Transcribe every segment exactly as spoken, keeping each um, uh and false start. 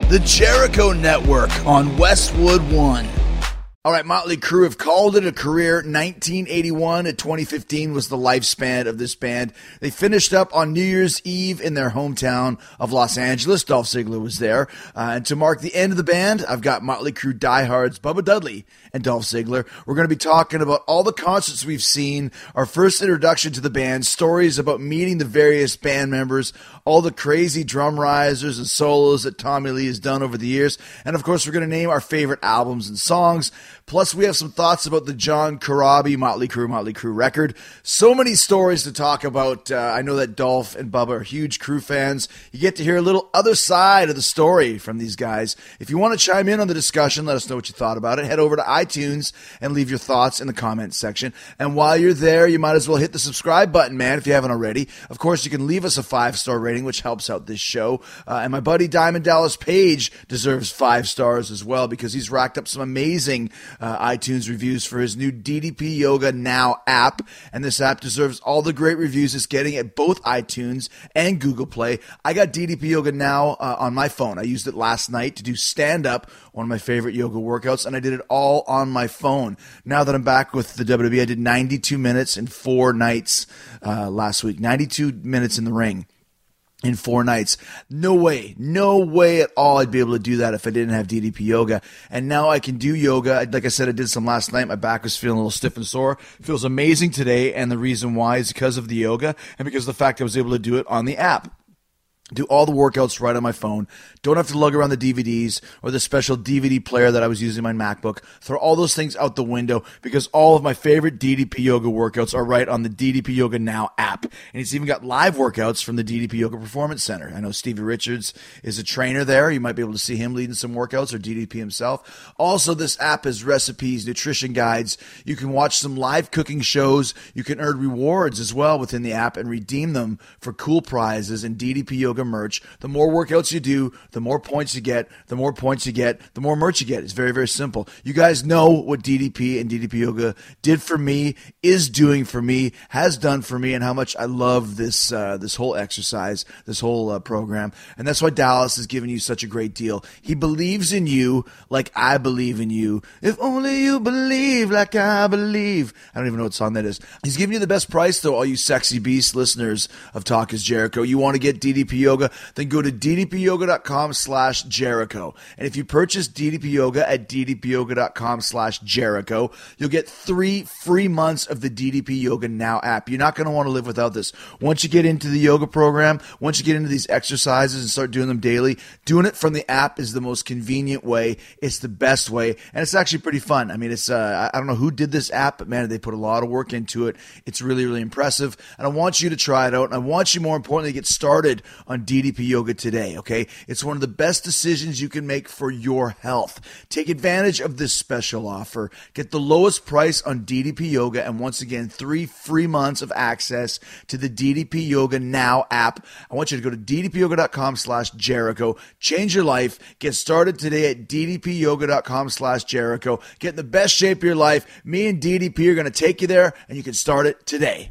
The Jericho Network on Westwood One. All right, Motley Crue have called it a career. nineteen eighty-one to twenty fifteen was the lifespan of this band. They finished up on New Year's Eve in their hometown of Los Angeles. Dolph Ziggler was there. Uh, and to mark the end of the band, I've got Motley Crue diehards Bubba Dudley and Dolph Ziggler. We're going to be talking about all the concerts we've seen, our first introduction to the band, stories about meeting the various band members, all the crazy drum risers and solos that Tommy Lee has done over the years. And, of course, we're going to name our favorite albums and songs. Plus, we have some thoughts about the John Corabi Motley Crue, Motley Crue record. So many stories to talk about. Uh, I know that Dolph and Bubba are huge Crue fans. You get to hear a little other side of the story from these guys. If you want to chime in on the discussion, let us know what you thought about it. Head over to iTunes and leave your thoughts in the comments section. And while you're there, you might as well hit the subscribe button, man, if you haven't already. Of course, you can leave us a five-star rating, which helps out this show. Uh, and my buddy Diamond Dallas Page deserves five stars as well because he's racked up some amazing Uh, iTunes reviews for his new D D P Yoga Now app, and this app deserves all the great reviews it's getting at both iTunes and Google Play. I got D D P Yoga Now uh, on my phone. I used it last night to do stand-up, one of my favorite yoga workouts, and I did it all on my phone. Now that I'm back with the W W E, I did ninety-two minutes in four nights uh, last week, ninety-two minutes in the ring. In four nights. No way, no way at all I'd be able to do that if I didn't have D D P Yoga. And now I can do yoga. Like I said, I did some last night. My back was feeling a little stiff and sore. It feels amazing today, and the reason why is because of the yoga and because of the fact I was able to do it on the app. Do all the workouts right on my phone. Don't have to lug around the D V Ds or the special D V D player that I was using on my MacBook. Throw all those things out the window because all of my favorite D D P Yoga workouts are right on the D D P Yoga Now app. And it's even got live workouts from the D D P Yoga Performance Center. I know Stevie Richards is a trainer there. You might be able to see him leading some workouts, or D D P himself. Also, this app has recipes, nutrition guides. You can watch some live cooking shows. You can earn rewards as well within the app and redeem them for cool prizes and D D P Yoga merch. The more workouts you do, the more points you get. The more points you get, the more merch you get. It's very, very simple. You guys know what D D P and D D P Yoga did for me, is doing for me, has done for me, and how much I love this uh, this whole exercise, this whole uh, program. And that's why Dallas is giving you such a great deal. He believes in you like I believe in you. If only you believe like I believe. I don't even know what song that is. He's giving you the best price, though, all you sexy beast listeners of Talk is Jericho. You want to get D D P Yoga? Then go to ddpyoga.com slash Jericho. And if you purchase D D P Yoga at ddpyoga.com slash Jericho, you'll get three free months of the D D P Yoga Now app. You're not going to want to live without this. Once you get into the yoga program, once you get into these exercises and start doing them daily, doing it from the app is the most convenient way. It's the best way. And it's actually pretty fun. I mean, it's uh, I don't know who did this app, but man, they put a lot of work into it. It's really, really impressive. And I want you to try it out. And I want you, more importantly, to get started on D D P Yoga today, okay? It's one of the best decisions you can make for your health. Take advantage of this special offer. Get the lowest price on D D P Yoga, and once again, three free months of access to the D D P Yoga Now app. I want you to go to ddpyoga.com slash Jericho. Change your life. Get started today at ddpyoga.com slash Jericho. Get in the best shape of your life. Me and D D P are going to take you there, and you can start it today.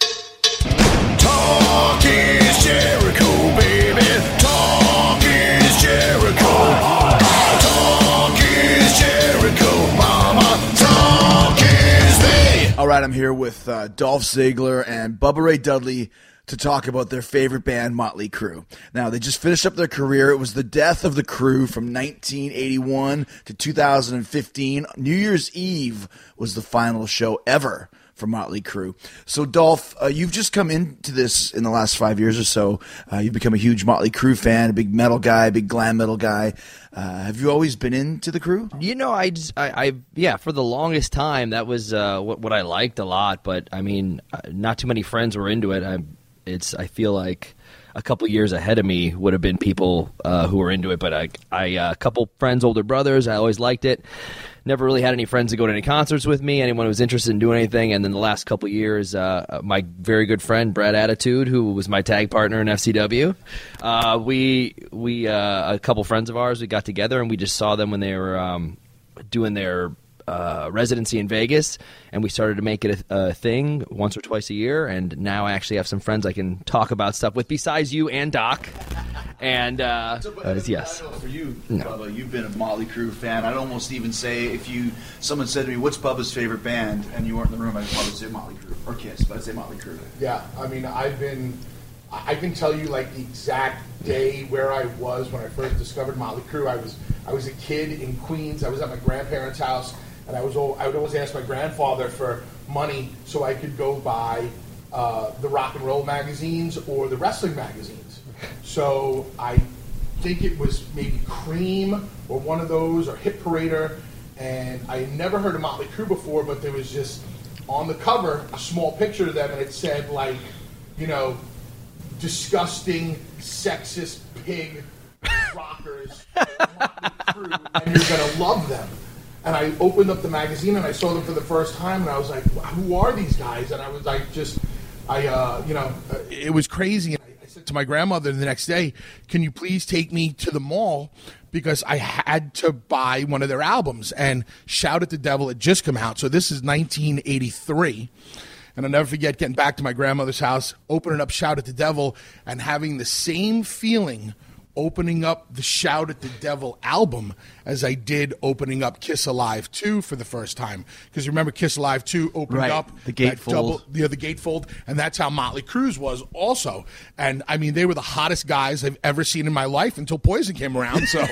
Talk is Jericho, baby. Talk is Jericho. Talk is Jericho, mama. Talk is me. All right, I'm here with uh, Dolph Ziggler and Bubba Ray Dudley to talk about their favorite band, Motley Crue. Now, they just finished up their career. It was the death of the Crue from nineteen eighty-one to two thousand fifteen. New Year's Eve was the final show ever for Motley Crue. So, Dolph, uh, you've just come into this in the last five years or so. Uh, you've become a huge Motley Crue fan, a big metal guy, a big glam metal guy. Uh, have you always been into the Crue? You know, I, just, I, I yeah, for the longest time, that was uh, what, what I liked a lot. But, I mean, not too many friends were into it. I, it's, I feel like a couple years ahead of me would have been people uh, who were into it. But I, I uh, a couple friends, older brothers, I always liked it. Never really had any friends to go to any concerts with me, anyone who was interested in doing anything. And then the last couple of years, uh, my very good friend, Brad Attitude, who was my tag partner in F C W, uh, we, we uh, a couple friends of ours, we got together and we just saw them when they were um, doing their uh, residency in Vegas, and we started to make it a, a thing once or twice a year. And now I actually have some friends I can talk about stuff with besides you and Doc. And uh, So, but, uh, but yes, I know for you, No. Bubba, you've been a Motley Crue fan. I'd almost even say if you someone said to me, "What's Bubba's favorite band?" and you weren't in the room, I'd probably say Motley Crue or Kiss, but I'd say Motley Crue. Yeah, I mean, I've been, I can tell you like the exact day where I was when I first discovered Motley Crue. I was, I was a kid in Queens. I was at my grandparents' house, and I was, al- I would always ask my grandfather for money so I could go buy uh, the rock and roll magazines or the wrestling magazines. So I think it was maybe Cream or one of those or Hit Parader, and I had never heard of Motley Crue before, but there was just on the cover a small picture of them, and it said like, you know, disgusting, sexist pig rockers, Motley Crue, and you're gonna love them. And I opened up the magazine and I saw them for the first time, and I was like, who are these guys? And I was like, just, I, uh, you know, it was crazy. And I said to my grandmother the next day, can you please take me to the mall? Because I had to buy one of their albums. And Shout at the Devil had just come out. So this is nineteen eighty-three. And I'll never forget getting back to my grandmother's house, opening up Shout at the Devil, and having the same feeling opening up the Shout at the Devil album as I did opening up Kiss Alive two for the first time. Because you remember Kiss Alive two opened Right, up the that gatefold. double, you know, the gatefold, and that's how Motley Crue was also. And I mean, they were the hottest guys I've ever seen in my life until Poison came around. So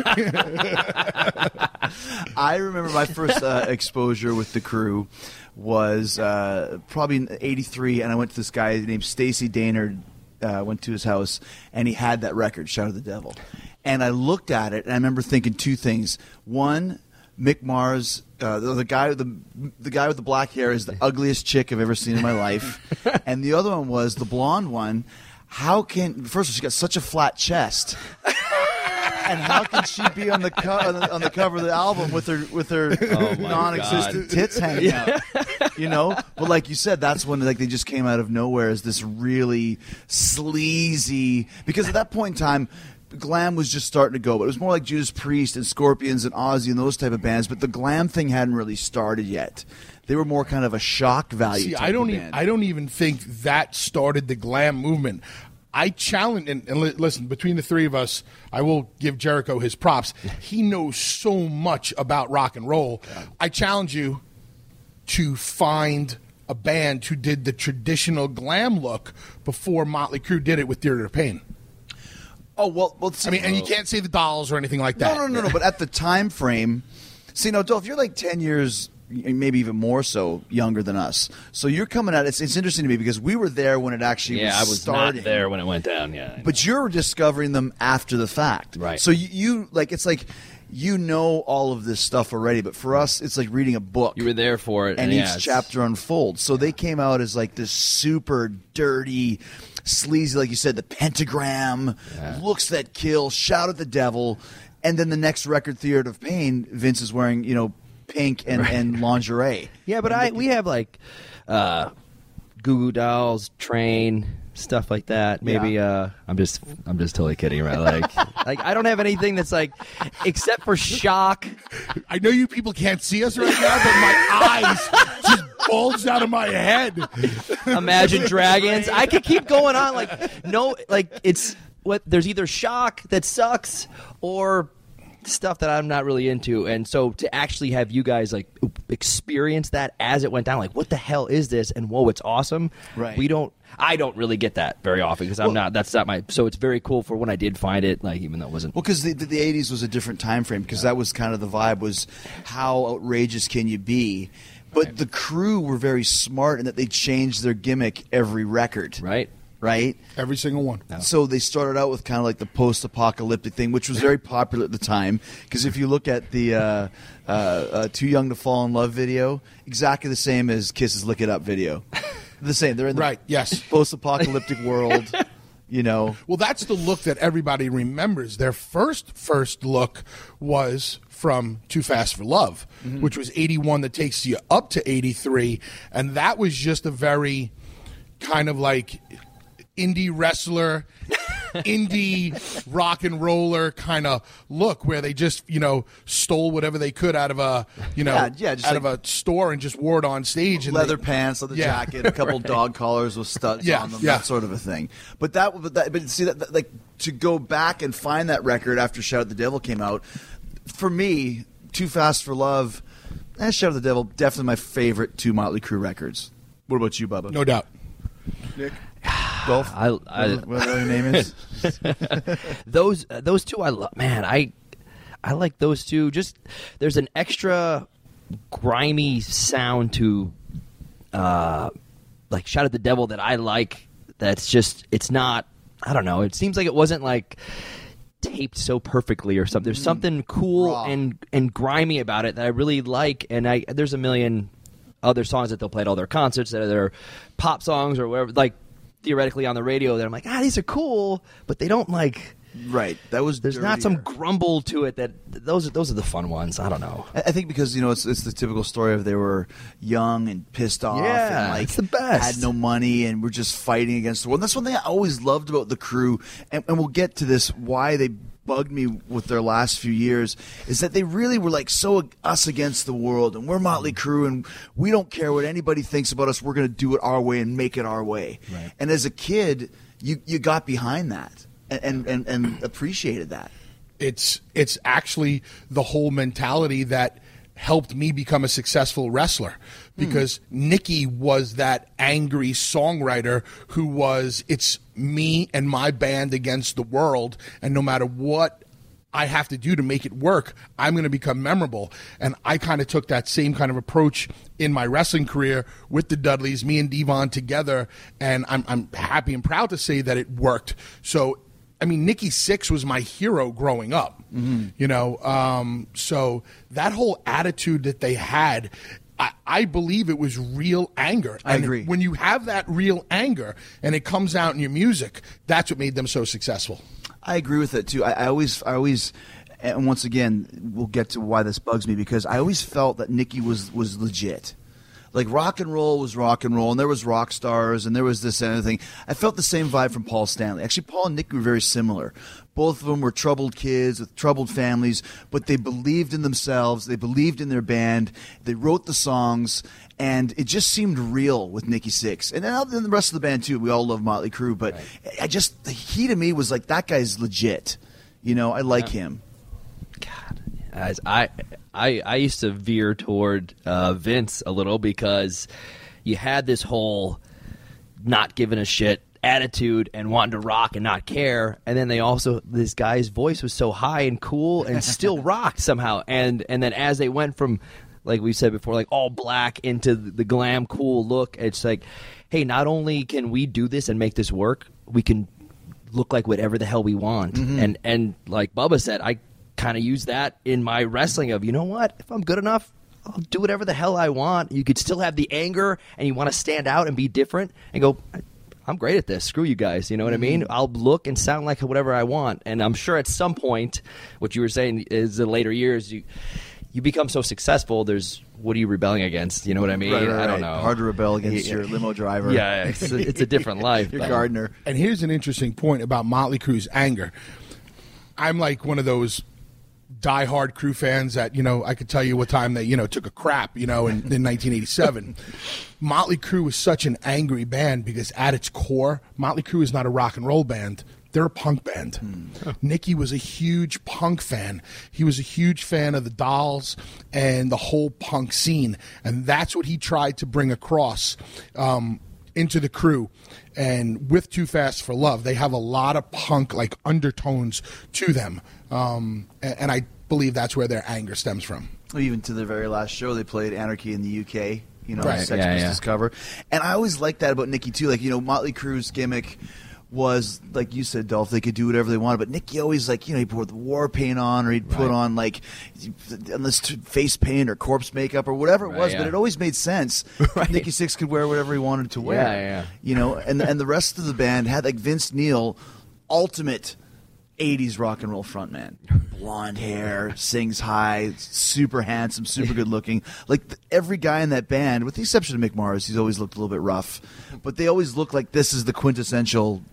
I remember my first uh, exposure with the Crew was uh, probably in eighty-three, and I went to this guy named Stacy Daynard. Uh, went to his house, and he had that record, Shout at the Devil. And I looked at it, and I remember thinking two things. One, Mick Mars, uh, the, the guy with the the guy with the black hair is the ugliest chick I've ever seen in my life. And the other one was the blonde one. How can first of all, she's got such a flat chest. And how can she be on the, co- on the on the cover of the album with her with her Oh my non-existent God. tits hanging out? You know, but like you said, that's when like they just came out of nowhere as this really sleazy. Because at that point in time, glam was just starting to go, but it was more like Judas Priest and Scorpions and Ozzy and those type of bands. But the glam thing hadn't really started yet. They were more kind of a shock value. See, type I don't. of E- band. I don't even think that started the glam movement. I challenge and, and li- listen. Between the three of us, I will give Jericho his props. He knows so much about rock and roll. I challenge you to find a band who did the traditional glam look before Motley Crue did it with Theater of Pain. Oh well, well. See, I mean, and you can't say the Dolls or anything like that. No, no, no, no. But at the time frame, see, no, Dolph, you're like ten years, maybe even more so, younger than us. So you're coming at it. It's, it's interesting to me because we were there when it actually yeah, I was was starting. not there when it went down. Yeah, I know. But you're discovering them after the fact, Right. So you, you like it's like you know all of this stuff already. But for us, it's like reading a book. you were there for it, and and each yeah, it's- chapter unfolds. So they came out as like this super dirty, sleazy, like you said, the pentagram, Yeah. looks that kill, Shout at the Devil, and then the next record, Theater of Pain, Vince is wearing, you know, pink and, and lingerie. Yeah, but I we have like uh, Goo Goo Dolls, Train, stuff like that. Maybe Yeah. uh, I'm just I'm just totally kidding, right? Like like I don't have anything that's like except for Shock. I know you people can't see us right now, but my eyes just bulged out of my head. Imagine Dragons. I could keep going on. Like no, like it's what there's either Shock that sucks or stuff that I'm not really into. And so to actually have you guys like experience that as it went down, like what the hell is this? And whoa, it's awesome. Right. We don't. I don't really get that very often because I'm not. That's not my. So it's very cool for when I did find it. Like even though it wasn't. Well, because the, the, the eighties was a different time frame because that was kind of the vibe was how outrageous can you be? But Right. the Crew were very smart in that they changed their gimmick every record. Right. Right? Every single one. So they started out with kind of like the post-apocalyptic thing, which was very popular at the time. Because if you look at the uh, uh, uh, "Too Young to Fall in Love" video, exactly the same as Kiss's "Lick It Up" video. The same. They're in the Right, yes. post-apocalyptic world. You know, Well, that's the look that everybody remembers. Their first first look was from Too Fast for Love, which was eighty-one that takes you up to eighty-three. And that was just a very kind of like indie wrestler, indie rock and roller kind of look where they just, you know, stole whatever they could out of a, you know, Yeah, yeah, just out like- of a store and just wore it on stage. And leather they, pants, leather Yeah. jacket, a couple dog collars with studs Yeah, on them, yeah. that sort of a thing. But that, but that, but see that, that, like to go back and find that record after Shout at the Devil came out, for me, Too Fast for Love and Shout at the Devil, definitely my favorite two Motley Crue records. What about you, Bubba? No doubt. Nick? Dolph? I, I, Whatever your name is. those uh, those two I love. Man, I I like those two. Just there's an extra grimy sound to uh like Shout at the Devil that I like. That's just it's not. I don't know. It seems like it wasn't like taped so perfectly or something. There's something cool Raw. and and grimy about it that I really like. And I there's a million other songs that they'll play at all their concerts that are their pop songs or whatever. Like theoretically on the radio, that I'm like, ah, these are cool, but they don't like. Right. That was There's not some dirtier. grumble to it. That those are those are the fun ones. I don't know. I I think because you know it's it's the typical story of they were young and pissed off Yeah, and like it's the best. had no money and were just fighting against the world. And that's one thing I always loved about the Crew, and, and we'll get to this why they bugged me with their last few years is that they really were like so us against the world, and we're Motley Crue and we don't care what anybody thinks about us. We're going to do it our way and make it our way. Right. And as a kid, you you got behind that and and, and appreciated that. It's it's actually the whole mentality that helped me become a successful wrestler, because Nikki was that angry songwriter who was, it's me and my band against the world, and no matter what I have to do to make it work, I'm going to become memorable. And I kind of took that same kind of approach in my wrestling career with the Dudleys, me and Devon together, and I'm, I'm happy and proud to say that it worked. So I mean, Nikki Sixx was my hero growing up, mm-hmm. you know. Um, so that whole attitude that they had, I, I believe it was real anger. I and agree. When you have that real anger and it comes out in your music, that's what made them so successful. I agree with it too. I, I always, I always, and once again, we'll get to why this bugs me, because I always felt that Nikki was was legit. Like rock and roll was rock and roll, and there was rock stars, and there was this and everything. I felt the same vibe from Paul Stanley. Actually, Paul and Nicky were very similar. Both of them were troubled kids with troubled families, but they believed in themselves. They believed in their band. They wrote the songs, and it just seemed real with Nikki Sixx. And then the rest of the band too. We all love Motley Crue, but right. I just he to me was like, that guy's legit. You know, I like yeah. him. God, as I. I, I used to veer toward uh, Vince a little, because you had this whole not giving a shit attitude and wanting to rock and not care, and then they also, this guy's voice was so high and cool and still rocked somehow, and and then as they went from, like we said before, like all black into the glam cool look, it's like, hey, not only can we do this and make this work, we can look like whatever the hell we want. Mm-hmm. and and like Bubba said, I kind of use that in my wrestling of, you know what, if I'm good enough, I'll do whatever the hell I want. You could still have the anger and you want to stand out and be different and go, I'm great at this, screw you guys, you know what mm-hmm. I mean? I'll look and sound like whatever I want. And I'm sure at some point, what you were saying is in later years, you you become so successful, there's, what are you rebelling against, you know what I mean? Right, right, I don't right. know. Hard to rebel against Yeah. your limo driver. Yeah, it's a, it's a different life. Your but- gardener. And here's an interesting point about Motley Crue's anger. I'm like one of those diehard Crew fans that, you know, I could tell you what time they, you know, took a crap, you know, in, in nineteen eighty-seven. Motley Crue was such an angry band because at its core, Motley Crue is not a rock and roll band. They're a punk band. Hmm. Nicky was a huge punk fan. He was a huge fan of the Dolls and the whole punk scene. And that's what he tried to bring across um, into the Crew. And with Too Fast for Love, they have a lot of punk like undertones to them. Um, and, and I believe that's where their anger stems from. Even to their very last show, they played Anarchy in the U K, you know, Right. Sex Yeah, Pistols yeah. cover. And I always liked that about Nicky, too. Like, you know, Motley Crue's gimmick was, like you said, Dolph, they could do whatever they wanted. But Nicky always, like, you know, he'd put the war paint on, or he'd put Right. on, like, unless face paint or corpse makeup or whatever it Right, was. yeah. But it always made sense. Right. Nicky Sixx could wear whatever he wanted to wear. Yeah, yeah. You know, and, and the rest of the band had, like, Vince Neil, ultimate eighties rock and roll frontman. Blonde hair, sings high, super handsome, super good looking. Like th- every guy in that band, with the exception of Mick Mars, he's always looked a little bit rough. But they always look like this is the quintessential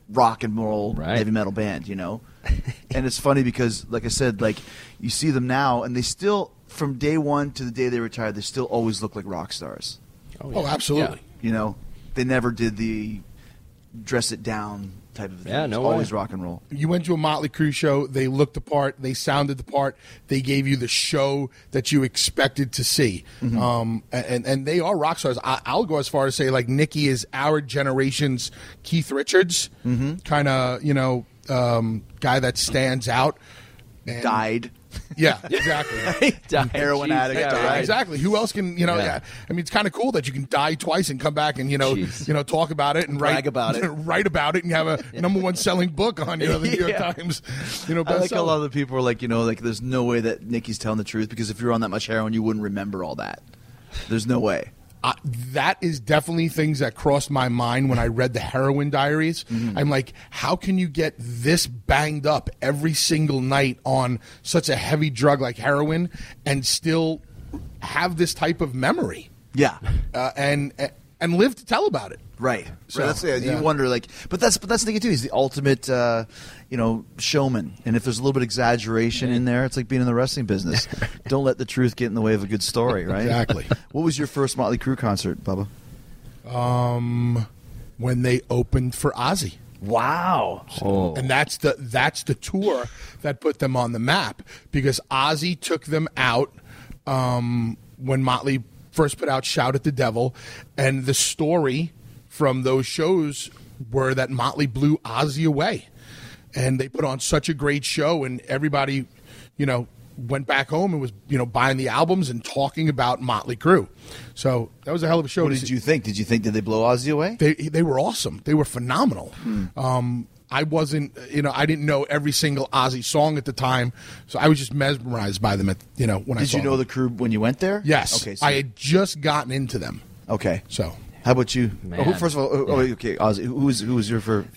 rock and roll Right. heavy metal band, you know. And it's funny because, like I said, like you see them now, and they still, from day one to the day they retire, they still always look like rock stars. Oh, absolutely. You know, they never did the dress it down type of thing. Yeah, It's no always way. rock and roll. You went to a Motley Crue show. They looked the part. They sounded the part. They gave you the show that you expected to see. Mm-hmm. Um, and and they are rock stars. I, I'll go as far as say like Nicky is our generation's Keith Richards, Mm-hmm. kind of you know um, guy that stands out. And- Died. Yeah, exactly. Heroin Jeez, addict, yeah, died. right. Exactly. Who else can you know? Yeah. Yeah. I mean, it's kind of cool that you can die twice and come back and you know, Jeez. you know, talk about it and Brag write about it. write about it, and you have a number one selling book on you know the New York Yeah. Times. You know, I like bestseller. a lot of the people are like, you know, like there's no way that Nicky's telling the truth because if you're on that much heroin, you wouldn't remember all that. There's no way. Uh, that is definitely things that crossed my mind when I read the Heroin Diaries. Mm-hmm. I'm like, how can you get this banged up every single night on such a heavy drug like heroin and still have this type of memory Yeah. uh, and and live to tell about it? Right. So, right. That's yeah, yeah. You wonder like, but that's but that's the thing too. He's the ultimate, uh, you know, showman. And if there's a little bit of exaggeration in there, it's like being in the wrestling business. Don't let the truth get in the way of a good story, right? Exactly. What was your first Motley Crue concert, Bubba? Um, when they opened for Ozzy. Wow. Oh. And that's the that's the tour that put them on the map because Ozzy took them out um, when Motley first put out Shout at the Devil, and the story from those shows were that Motley blew Ozzy away, and they put on such a great show, and everybody, you know, went back home and was you know buying the albums and talking about Motley Crue. So that was a hell of a show. What to did see. you think? Did you think did they blow Ozzy away? They they were awesome. They were phenomenal. Um, I wasn't, you know, I didn't know every single Ozzy song at the time, so I was just mesmerized by them. At you know when I Did saw you know them. the crew when you went there? Yes, Okay. So, I had just gotten into them. okay. So How about you? Man. Oh, who, first of all, oh, oh, okay, Ozzy. Who was who was your first?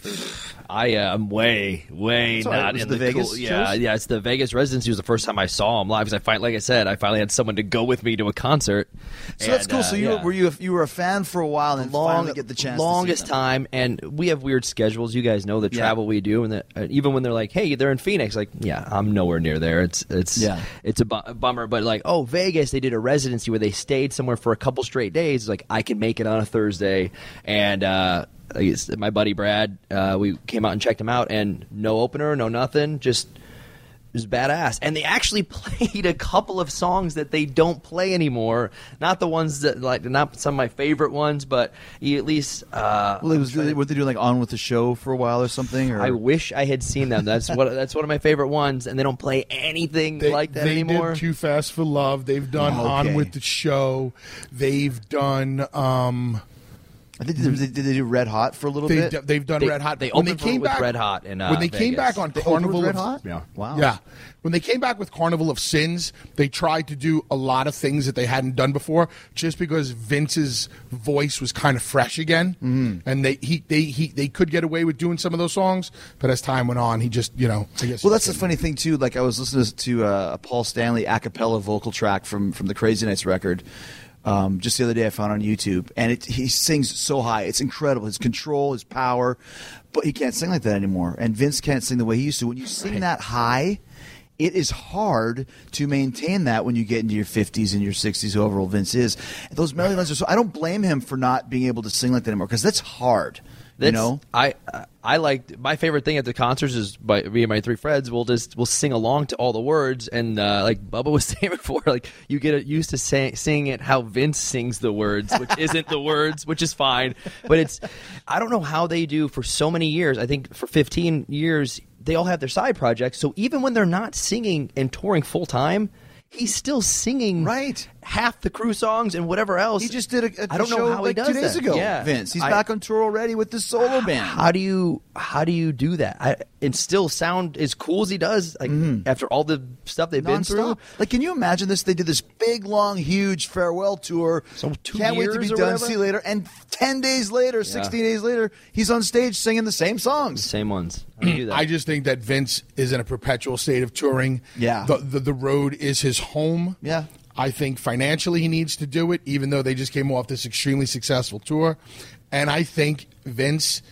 I am way, way It's all right. not Was in the the, Vegas cool, yeah, shows? yeah. It's the Vegas residency was the first time I saw him live because I finally, like I said, I finally had someone to go with me to a concert. So that's And, cool. uh, So you yeah. were, were you a, you were a fan for a while and finally get the chance. longest to see them. time, and we have weird schedules. You guys know the Yeah. travel we do, and the, uh, even when they're like, "Hey, they're in Phoenix," like, yeah, I'm nowhere near there. It's it's Yeah. it's a, bu- a bummer. But like, oh, Vegas, they did a residency where they stayed somewhere for a couple straight days. Like, I can make it on a Thursday, and uh, I guess my buddy Brad, uh, we came out and checked him out, and no opener, no nothing, just. It was badass, and they actually played a couple of songs that they don't play anymore. Not the ones that like, not some of my favorite ones, but you at least. Uh, Well, it was really, what they do like on with the show for a while or something. Or I wish I had seen them. That's what. That's one of my favorite ones, and they don't play anything They, like that they anymore. did Too Fast for Love. They've done Okay. On with the Show. They've done. Um, I think did they, did they do Red Hot for a little they, bit. they've done They- Red Hot. they when they opened for- came with back, Red Hot in, uh, when they came Vegas. back on They opened with Carnival Red of, Hot? Yeah. Wow. Yeah. When they came back with Carnival of Sins, they tried to do a lot of things that they hadn't done before, just because Vince's voice was kind of fresh again, mm-hmm. and they he they he they could get away with doing some of those songs, but as time went on, he just you know. I guess Well, that's the funny thing too. Like I was listening to uh, a Paul Stanley a cappella vocal track from from the Crazy Nights record. Um, just the other day, I found on YouTube, and it, he sings so high. It's incredible. His control, his power, but he can't sing like that anymore. And Vince can't sing the way he used to. When you sing that high, it is hard to maintain that when you get into your fifties and your sixties, however old Vince is. And those melody lines are so. I don't blame him for not being able to sing like that anymore because that's hard. That's, you know, I I like my favorite thing at the concerts is by me and my three friends. We'll just we'll sing along to all the words, and uh, like Bubba was saying before, like you get used to say, singing it how Vince sings the words, which isn't the words, which is fine. But it's I don't know how they do for so many years. I think for fifteen years they all have their side projects. So even when they're not singing and touring full time, he's still singing Right. half the crew songs and whatever else. he just did a, a I don't know show how like he does two days that. ago. Yeah. Vince, he's I- back on tour already with the solo band. How do you how do you do that? I, and still sound as cool as he does, like after all the stuff they've been through. Nonstop. Like, can you imagine this? They did this big, long, huge farewell tour. So two Can't wait to be years or done. whatever? See you later. And ten days later, sixteen days later, he's on stage singing the same songs. Same ones. How do you do that? I just think that Vince is in a perpetual state of touring. Yeah. The, the, the road is his home. Yeah. I think financially he needs to do it, even though they just came off this extremely successful tour. And I think Vince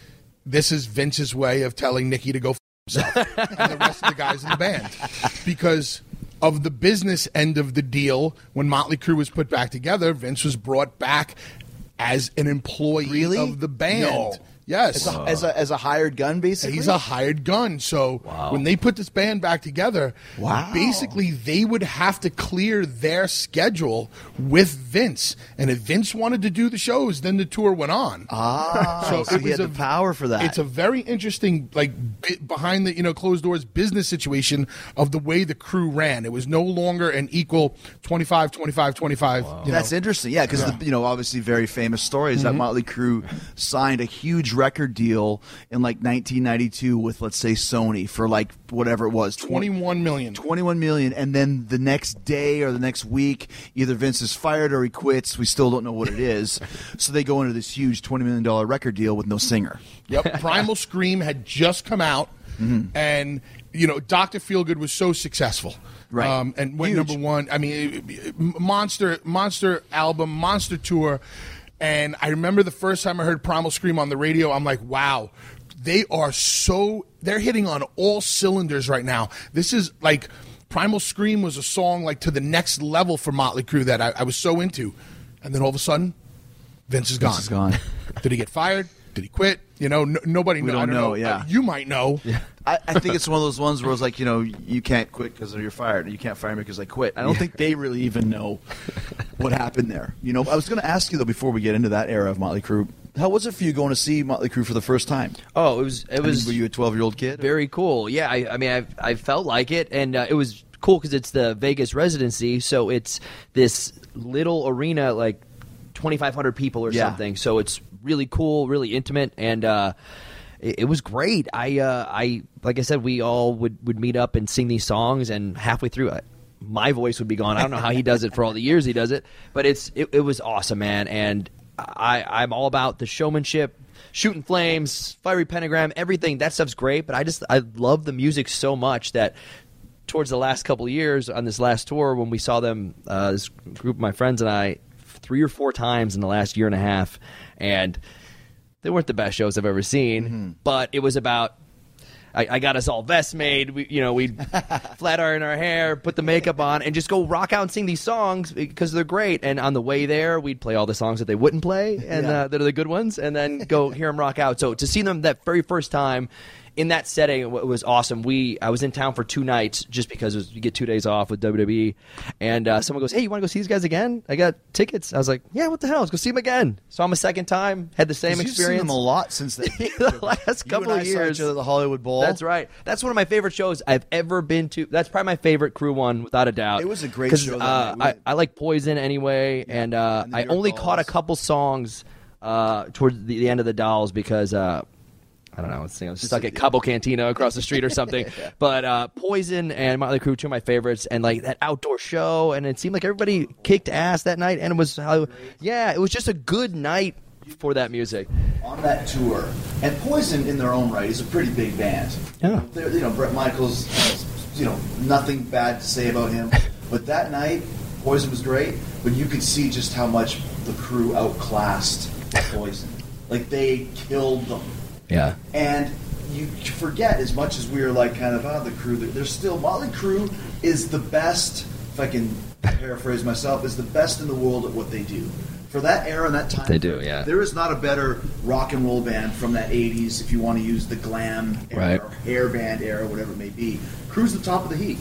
this is Vince's way of telling Nicky to go f himself and the rest of the guys in the band, because of the business end of the deal. When Motley Crue was put back together, Vince was brought back as an employee Really? of the band. No. Yes. As a, as a as a hired gun, basically. He's a hired gun. So Wow. when they put this band back together, Wow. basically they would have to clear their schedule with Vince. And if Vince wanted to do the shows, then the tour went on. Ah, so he had the power for that. It's a very interesting, like, bit behind the, you know, closed doors business situation of the way the Crew ran. It was no longer an equal twenty-five, twenty-five, twenty-five. You know. That's interesting, yeah, because you know, obviously, very famous story is that Motley Crue signed a huge record deal in like nineteen ninety-two with, let's say, Sony for like whatever it was, twenty-one million. twenty-one million, and then the next day or the next week, either Vince is fired or he quits. We still don't know what it is. So they go into this huge twenty million dollar record deal with no singer. Yep, Primal Scream had just come out, and you know, Doctor Feelgood was so successful, Right. Um, and went Huge. number one. I mean, it- it- monster, monster album, monster tour. And I remember the first time I heard Primal Scream on the radio, I'm like, wow, they are so they're hitting on all cylinders right now. This is like Primal Scream was a song like to the next level for Motley Crue that I, I was so into, and then all of a sudden, Vince is gone. Vince is gone. Did he get fired? Did he quit? You know, no, nobody We know. I don't don't know, know. yeah. Uh, you might know. Yeah. I, I think it's one of those ones where it's like, you know, you can't quit because you're fired. You can't fire me because I quit. I don't think they really even know what happened there. You know, I was going to ask you, though, before we get into that era of Motley Crue, how was it for you going to see Motley Crue for the first time? Oh, it was it I mean, was were you a twelve-year-old kid? very cool. Yeah, I, I mean, I I felt like it, and uh, it was cool because it's the Vegas residency, so it's this little arena, like twenty-five hundred people or Yeah. something. So it's really cool, really intimate, and uh, it, it was great. I uh, I like I said, we all would would meet up and sing these songs, and halfway through it, my voice would be gone. I don't know how he does it for all the years he does it, but it's it, it was awesome, man. And I I'm all about the showmanship, shooting flames, fiery pentagram, everything. That stuff's great, but I just I love the music so much that towards the last couple of years on this last tour, when we saw them, uh, this group of my friends and I, three or four times in the last year and a half, and they weren't the best shows I've ever seen, Mm-hmm. but it was about. I, I got us all vests made. We, you know, we'd flat iron our hair, put the makeup on, and just go rock out and sing these songs because they're great. And on the way there, we'd play all the songs that they wouldn't play, and Yeah. uh, that are the good ones, and then go hear them rock out. So to see them that very first time in that setting, it was awesome. We I was in town for two nights just because it was, you get two days off with W W E, and uh, someone goes, "Hey, you want to go see these guys again? I got tickets." I was like, "Yeah, what the hell? Let's go see them again." Saw them a second time, had the same You've experience. seen them a lot since then. the last couple you and of I saw years. each other at the Hollywood Bowl. That's right. That's one of my favorite shows I've ever been to. That's probably my favorite Crew one, without a doubt. It was a great 'Cause, show that Uh, night. I, I like Poison anyway, and, uh, and the I New York only Dolls. caught a couple songs uh, towards the, the end of the Dolls because uh, I don't know. I was thinking I was stuck at Cabo Cantina across the street or something. But uh, Poison and Motley Crue, two of my favorites, and like that outdoor show, and it seemed like everybody kicked ass that night, and it was how, yeah, it was just a good night for that music. on that tour, and Poison in their own right is a pretty big band. Yeah. They're, you know, Bret Michaels, you know, nothing bad to say about him. But that night, Poison was great, but you could see just how much the Crew outclassed Poison. Like, they killed them. Yeah. And you forget, as much as we are like kind of, ah, the Crew, they're still, Motley Crue is the best, if I can paraphrase myself, is the best in the world at what they do. For that era and that time, They do, yeah. There is not a better rock and roll band from that eighties, if you want to use the glam era, Right. or hair band era, whatever it may be. Crew's the top of the heap.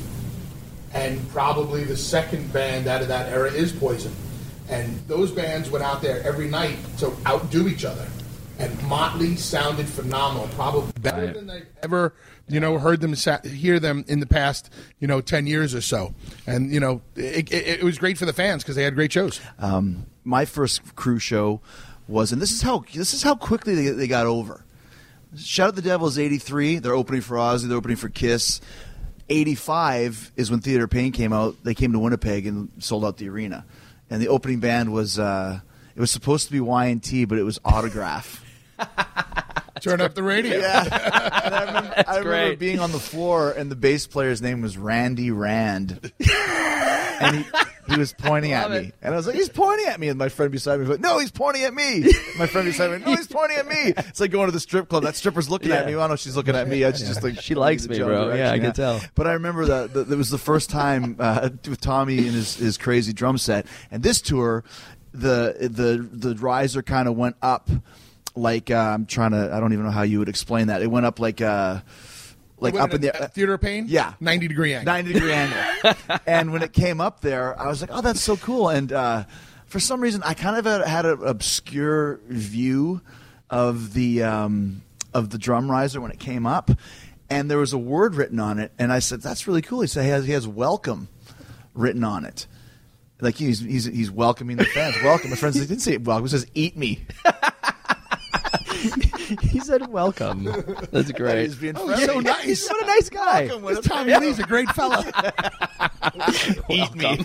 And probably the second band out of that era is Poison. And those bands went out there every night to outdo each other. And Motley sounded phenomenal, probably better Right. than I've ever, you know, heard them sa- hear them in the past, you know, ten years or so. And you know, it, it, it was great for the fans because they had great shows. Um, my first Crew show was, and this is how this is how quickly they, they got over. Shout at the Devil is eighty-three. They're opening for Ozzy. They're opening for Kiss. eighty-five is when Theater of Pain came out. They came to Winnipeg and sold out the arena. And the opening band was uh, it was supposed to be Y and T, but it was Autograph. Turn up the radio. Yeah, and I remember, I remember great. being on the floor, and the bass player's name was Randy Rand, and he he was pointing at Love me, it. and I was like, "He's pointing at me." And my friend beside me was like, "No, he's pointing at me." My friend beside me, "No, he's pointing at me." It's like going to the strip club. That stripper's looking at Yeah. me. I don't know if she's looking at me. I just, just like She likes the me, Joe bro. direction, Yeah, I can tell. But I remember that that it was the first time uh, with Tommy and his, his crazy drum set. And this tour, the the the riser kind of went up like uh, I'm trying to. I don't even know how you would explain that. It went up like uh, like Went up in a- the a theater of pain. Yeah. ninety degree angle. ninety degree angle. And when it came up there, I was like, "Oh, that's so cool!" And uh, for some reason, I kind of had, had an obscure view of the um, of the drum riser when it came up, and there was a word written on it, and I said, "That's really cool." He said, "He has, he has welcome written on it." Like he's he's he's welcoming the fans. Welcome. My friends, they didn't say it welcome. It says "eat me." He said, "Welcome." That's great. He's being Oh, friendly. so nice. What a nice guy. Welcome with This a- Tommy Lee's a great fella. Eat me.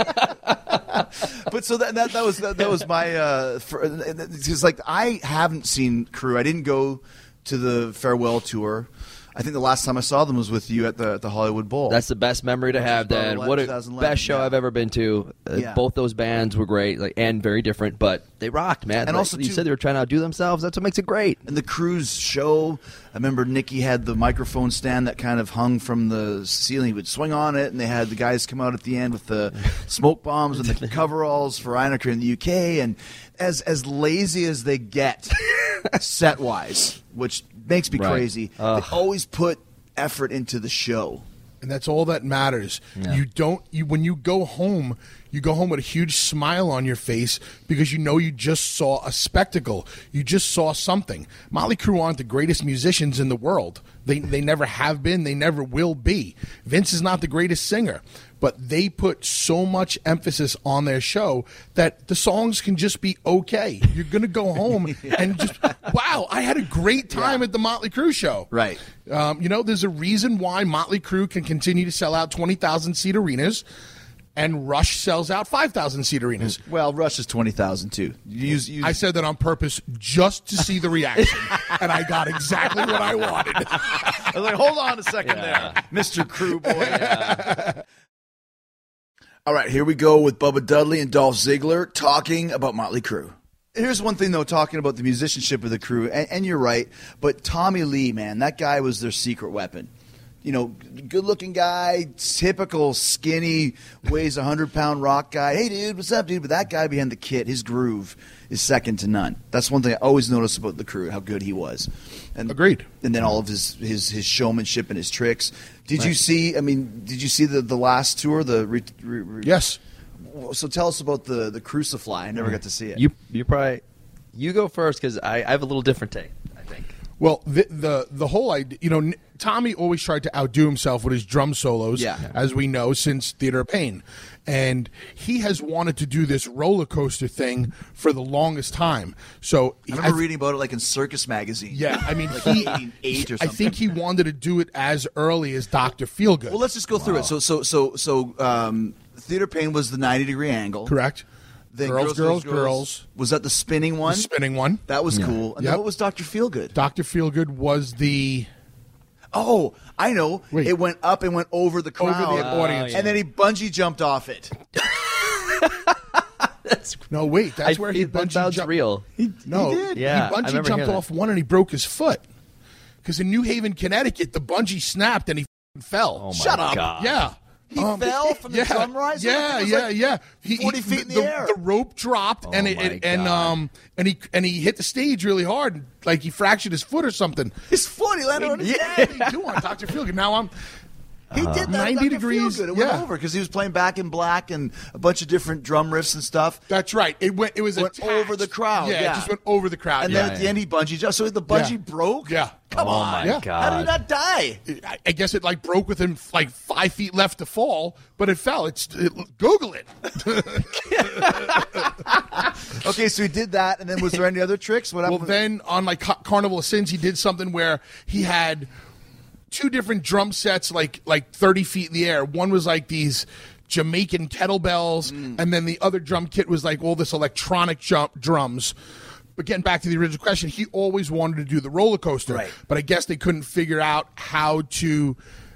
But so that that, that was that, that was my uh, because like I haven't seen Crew. I didn't go to the farewell tour. I think the last time I saw them was with you at the at the Hollywood Bowl. That's the best memory to have, Which was Dad. about What a two thousand eleven, best show yeah. I've ever been to. Uh, Yeah. Both those bands were great, like and very different, but they rocked, man. And Like, also, you too- said they were trying to outdo themselves. That's what makes it great. And the Cruise show, I remember Nicky had the microphone stand that kind of hung from the ceiling. He would swing on it, and they had the guys come out at the end with the smoke bombs and the coveralls for Einecker in the U K. And as as lazy as they get, set wise, which makes me Right. crazy, they always put effort into the show. And that's all that matters. Yeah. You don't you when you go home, you go home with a huge smile on your face because you know you just saw a spectacle. You just saw something. Motley Crue aren't the greatest musicians in the world. They they never have been, they never will be. Vince is not the greatest singer, but they put so much emphasis on their show that the songs can just be okay. You're going to go home and just wow, I had a great time at the Motley Crue show. Right. Um, you know, there's a reason why Motley Crue can continue to sell out twenty thousand seat arenas and Rush sells out five thousand seat arenas. Well, Rush is twenty thousand too. Use, use, I said that on purpose just to see the reaction, and I got exactly what I wanted. I was like, hold on a second Yeah. there, Mister Crew boy. All right, here we go with Bubba Dudley and Dolph Ziggler talking about Motley Crue. Here's one thing, though, talking about the musicianship of the Crew, and, and you're right, but Tommy Lee, man, that guy was their secret weapon. You know, good-looking guy, typical skinny, weighs a hundred-pound rock guy. Hey, dude, what's up, dude? But that guy behind the kit, his groove is second to none. That's one thing I always notice about the Crew, how good he was. And, Agreed. And then all of his, his, his showmanship and his tricks. Did you see, I mean, did you see the, the last tour? The re, re, re, Yes. So tell us about the, the Crucifly. I never got to see it. You you probably you go first because I, I have a little different take. I think. Well, the the the whole idea, you know, N- Tommy always tried to outdo himself with his drum solos, Yeah. as we know since Theater of Pain, and he has wanted to do this roller coaster thing for the longest time. So I remember I- reading about it like in Circus Magazine. Yeah, I mean, like he, eighty-eight or I something. think he wanted to do it as early as Doctor Feelgood. Well, let's just go through it. So, so, so, so, um, Theater Pain was the ninety degree angle. Correct. Then Girls, Girls, Girls. Was that the spinning one? The spinning one. That was cool. And Yep. then what was Doctor Feelgood? Doctor Feelgood was the Oh, I know. Wait. It went up and went over the over crowd. the audience. And then he bungee jumped off it. No, wait, that's I, where he that bungee sounds jumped. real. No, He did. Yeah, he I bungee remember jumped hearing off one and he broke his foot. Because in New Haven, Connecticut, the bungee snapped and he f***ing fell. Oh my Shut up. God. Yeah. He fell from the drum riser? Yeah, It was yeah, like yeah. He, forty he- feet in the the, air. The rope dropped and Oh it, my it- and God. um and he and he hit the stage really hard, like he fractured his foot or something. His foot, he landed on his Yeah, head. they do on Doctor Feelgood. Now I'm He did that. ninety Doctor degrees, Feelgood. It yeah. went over because he was playing Back in Black and a bunch of different drum riffs and stuff. That's right. It went. It was Went attached. over the crowd, Yeah, yeah. it just went over the crowd. And yeah. then at the end, he bungee jumped. So the bungee Yeah. broke. Yeah. Come Oh on. my Yeah. God. How did he not die? I, I guess it like broke with him like five feet left to fall, but it fell. It's it, Google it. Okay, so he did that, and then was there any other tricks? What Well, happened? then on like Car- Carnival of Sins, he did something where he had two different drum sets, like like thirty feet in the air. One was like these Jamaican kettlebells, Mm. and then the other drum kit was like all this electronic jump drums. But getting back to the original question, he always wanted to do the roller coaster, Right. but I guess they couldn't figure out how to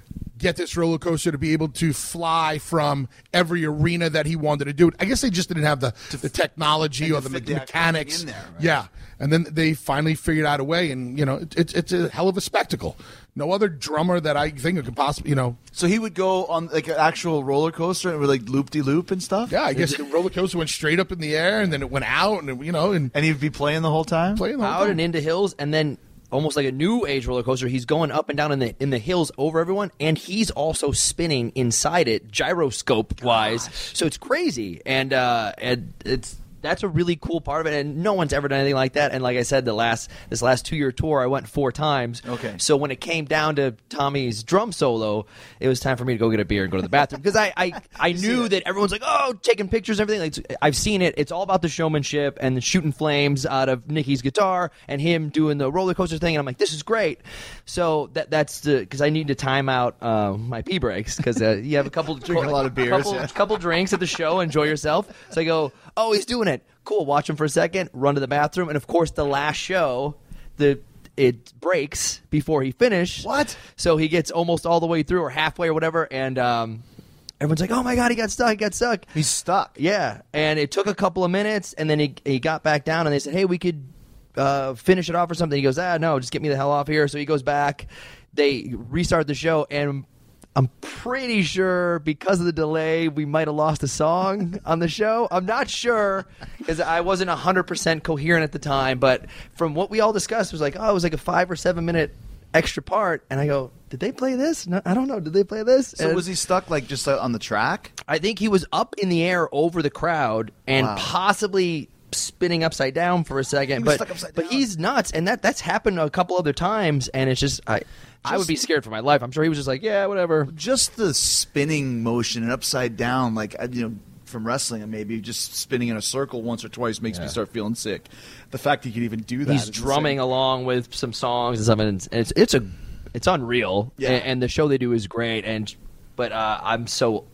get this roller coaster to be able to fly from every arena that he wanted to do it. I guess they just didn't have the, the technology or the me- mechanics. In there, right? Yeah. And then they finally figured out a way, and, you know, it, it's it's a hell of a spectacle. No other drummer that I think of could possibly, you know. So he would go on like an actual roller coaster and with like loop-de-loop and stuff? Yeah, I guess the roller coaster went straight up in the air, and then it went out, and, you know. And, And he'd be playing the whole time? playing the whole Out time. and into hills, and then almost like a new age roller coaster. He's going up and down in the in the hills over everyone, and he's also spinning inside it, gyroscope wise. So it's crazy, and uh, and it's. That's a really cool part of it, and no one's ever done anything like that. And like I said, the last this last two year tour, I went four times. Okay. So when it came down to Tommy's drum solo, it was time for me to go get a beer and go to the bathroom because I I, I knew that everyone's like, oh, taking pictures and everything. Like, I've seen it. It's all about the showmanship and the shooting flames out of Nicky's guitar and him doing the roller coaster thing. And I'm like, this is great. So that that's the because I need to time out uh, my pee breaks because uh, you have a couple Drinking a lot of beers, couple, yeah. couple drinks at the show, enjoy yourself. So I go, oh, he's doing it. Cool. Watch him for a second, run to the bathroom, and of course, the last show, the it breaks before he finished. What? So he gets almost all the way through, or halfway, or whatever, and um, everyone's like, "Oh my god, he got stuck! He got stuck!" He's stuck. Yeah, and it took a couple of minutes, and then he he got back down, and they said, "Hey, we could uh, finish it off or something." He goes, "Ah, no, just get me the hell off here." So he goes back. They restart the show, and I'm pretty sure because of the delay, we might have lost a song on the show. I'm not sure because I wasn't one hundred percent coherent at the time. But from what we all discussed, it was like, oh, it was like a five or seven minute extra part. And I go, did they play this? No, I don't know. Did they play this? So And was he stuck like just uh, on the track? I think he was up in the air over the crowd and Wow. possibly spinning upside down for a second. was But stuck upside but down. he's nuts, and that that's happened a couple other times. And it's just I. I would be scared for my life. I'm sure he was just like, yeah, whatever. Just the spinning motion and upside down, like, uh, you know, from wrestling, and maybe just spinning in a circle once or twice makes me start feeling sick. The fact he can even do that. He's is drumming insane. along with some songs and stuff, and it's it's, it's a it's unreal. Yeah. And, and the show they do is great. And but uh, I'm so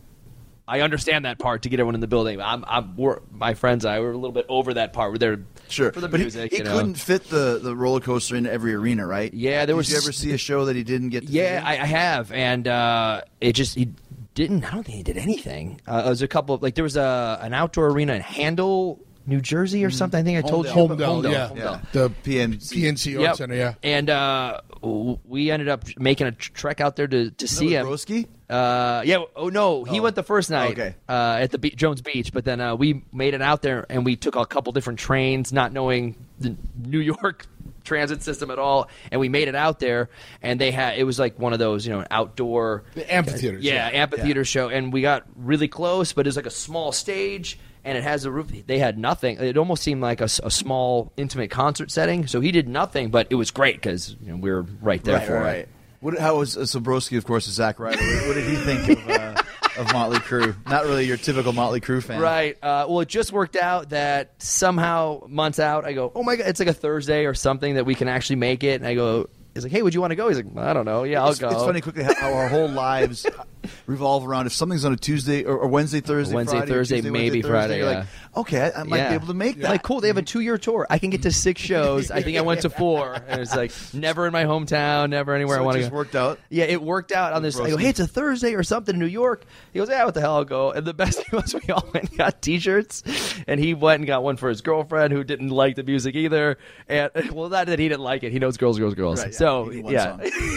I understand that part to get everyone in the building. I'm I'm we're, my friends and I were a little bit over that part. We're there Sure, for the but music. he, he you know? couldn't fit the, the roller coaster in every arena, right? Yeah, there Did was- you ever see a show that he didn't get to Yeah, do? I, I have, and uh, it just he didn't. I don't think he did anything. Uh, there was a couple of like there was a an outdoor arena in Handle, New Jersey, or something. I think I told you. Homedale, Homedale, yeah. Homedale. Yeah. The P N C. P N C Arts Yep. Center, yeah. And uh, w- we ended up making a tr- trek out there to, to see him. Broski? Uh, yeah. Oh no, he Oh. went the first night. Okay. Uh, at the Be- Jones Beach, but then uh, we made it out there, and we took a couple different trains, not knowing the New York transit system at all, and we made it out there. And they had it was like one of those, you know, outdoor The amphitheaters, Yeah, yeah. amphitheater show, and we got really close, but it was like a small stage. And it has a roof. They had nothing. It almost seemed like a, s- a small, intimate concert setting. So he did nothing, but it was great because you know, we were right there Right, for right. it. What, how was uh, so Broski, of course, is Zack Ryder. What, what did he think of, uh, of Motley Crue? Not really your typical Motley Crue fan. Right. Uh, well, it just worked out that somehow months out, I go, oh my god, it's like a Thursday or something that we can actually make it. And I go, he's like, hey, would you want to go? He's like, I don't know. Yeah, I'll It's, go. it's funny quickly how, how our whole lives revolve around if something's on a Tuesday or, or Wednesday, Thursday, Wednesday, Friday, or Thursday, Tuesday, maybe Wednesday, Friday, Thursday, you're yeah. like, okay, I, I might Yeah. be able to make that. Like, cool, they have a two-year tour. I can get to six shows. I think I went to four. And it's like, never in my hometown, never anywhere So I it want to just go. worked out. Yeah, it worked out on this. I go, Broski. hey, it's a Thursday or something in New York. He goes, yeah, what the hell, I'll go. And the best thing was we all went and got T-shirts, and he went and got one for his girlfriend who didn't like the music either. And well, not that he didn't like it. He knows girls, girls, girls. Right, yeah. So He knew one yeah,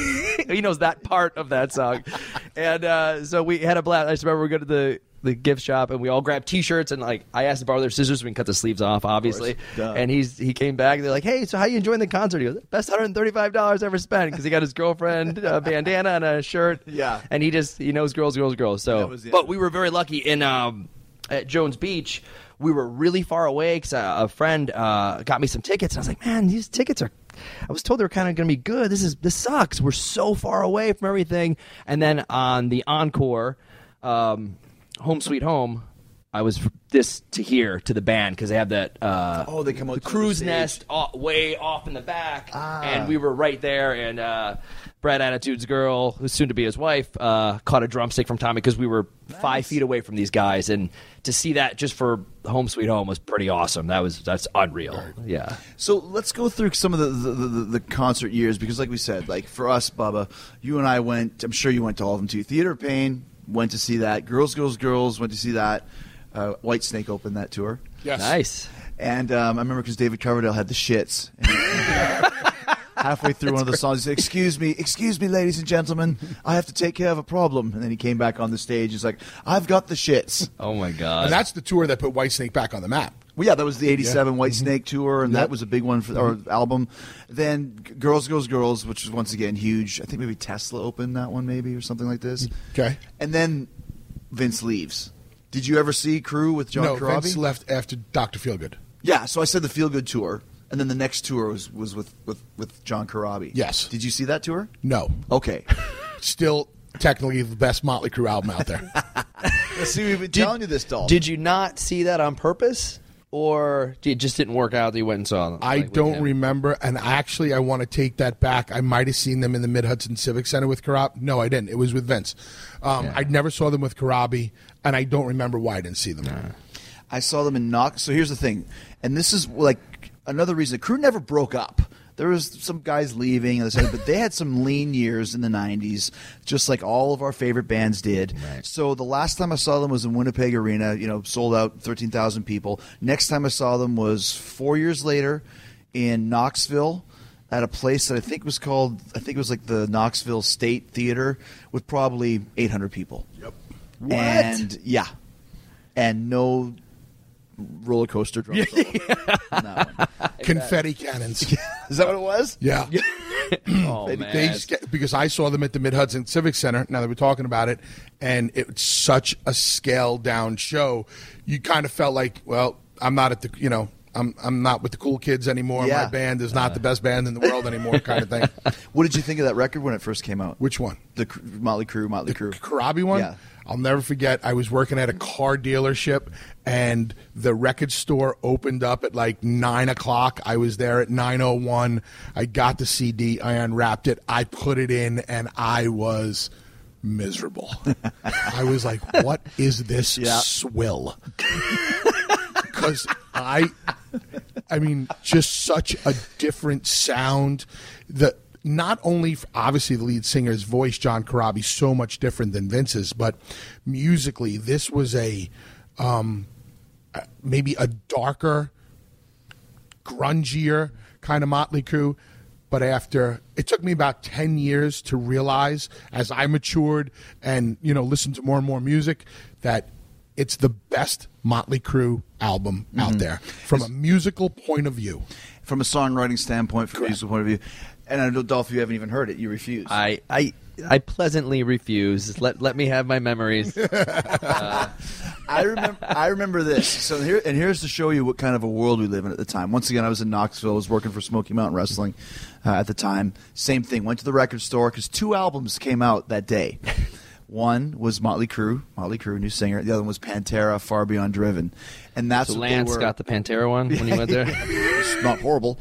he knows that part of that song. And uh, so we had a blast. I just remember we go to the. the gift shop, and we all grabbed T-shirts, and like I asked to borrow their scissors so we can cut the sleeves off, obviously. Duh. And he's he came back, and they're like, "Hey, so how you enjoying the concert?" He goes, "Best one hundred thirty-five dollars ever spent," because he got his girlfriend a bandana and a shirt. Yeah. and he just he knows girls, girls, girls. So, That was the but end. we were very lucky in um at Jones Beach. We were really far away because a, a friend uh, got me some tickets, and I was like, "Man, these tickets are." I was told they were kind of going to be good. This is this sucks. We're so far away from everything. And then on the encore, um, Home Sweet Home, I was this to here to the band because they have that. Uh, Oh, they come out the to the cruise stage. nest off, way off in the back, Ah. and we were right there. And uh, Brad Attitude's girl, who's soon to be his wife, uh, caught a drumstick from Tommy because we were nice. five feet away from these guys, and to see that just for Home Sweet Home was pretty awesome. That was that's unreal. Yeah. So let's go through some of the the, the the concert years, because, like we said, like for us, Bubba, you and I went. I'm sure you went to all of them too. Theater of Pain, went to see that. Girls, Girls, Girls, went to see that. Uh, White Snake opened that tour. Yes. Nice. And um, I remember because David Coverdale had the shits. Halfway through That's one of the songs, he said, excuse me, excuse me, ladies and gentlemen, I have to take care of a problem. And then he came back on the stage. He's like, I've got the shits. Oh, my God. And that's the tour that put Whitesnake back on the map. Well, yeah, that was the eighty-seven Yeah. White Snake tour, and Yep. that was a big one for our album. Then Girls, Girls, Girls, which was once again huge. I think maybe Tesla opened that one, maybe, or something like this. Okay. And then Vince leaves. Did you ever see Crew with John no, Corabi? Vince left after Doctor Feelgood. Yeah, so I said the Feel Good tour, and then the next tour was, was with, with, with John Corabi. Yes. Did you see that tour? No. Okay. Still technically the best Motley Crue album out there. Let's see, we've been Did- telling you this, doll. Did you not see that on purpose? Or it just didn't work out that you went and saw them? I like, with don't him? remember, and actually I want to take that back. I might have seen them in the Mid-Hudson Civic Center with Corabi. No, I didn't. It was with Vince. Um, Yeah. I never saw them with Corabi, and I don't remember why I didn't see them. I saw them in Knox. So here's the thing, and this is like another reason. Crew never broke up. There was some guys leaving, but they had some lean years in the nineties, just like all of our favorite bands did. Right. So the last time I saw them was in Winnipeg Arena, you know, sold out, thirteen thousand people. Next time I saw them was four years later in Knoxville at a place that I think was called, I think it was like the Knoxville State Theater with probably eight hundred people. Yep. What? And, yeah. And no roller coaster drums on that one. Confetti cannons. Is that what it was? Yeah. Oh, They, man. they just get, because I saw them at the Mid-Hudson Civic Center, now that we're talking about it, and it's such a scaled-down show. You kind of felt like, well, I'm not at the, you know, I'm I'm not with the cool kids anymore. Yeah. My band is not the best band in the world anymore, kind of thing. What did you think of that record when it first came out? Which one? The Cr- Motley Crue, Motley Crue. Corabi one? Yeah. I'll never forget. I was working at a car dealership, and the record store opened up at like nine o'clock. I was there at nine oh one. I got the C D. I unwrapped it. I put it in, and I was miserable. I was like, what is this Yeah. swill? Because I, I mean, just such a different sound. The not only obviously the lead singer's voice, John Corabi, so much different than Vince's, but musically, this was a um, uh, maybe a darker, grungier kind of Motley Crue. But after it took me about ten years to realize, as I matured and you know listened to more and more music, that it's the best Motley Crue album out there from a musical point of view. From a songwriting standpoint, from a musical point of view. And I know, Dolph, you haven't even heard it. You refuse. I, I I pleasantly refuse. Let let me have my memories. I remember. I remember this. So here, and here's to show you what kind of a world we live in at the time. Once again, I was in Knoxville. I was working for Smoky Mountain Wrestling uh, at the time. Same thing. Went to the record store because two albums came out that day. One was Motley Crue, Motley Crue, new singer. The other one was Pantera, Far Beyond Driven, and that's So what Lance they were. got the Pantera one when you went there. It's not horrible.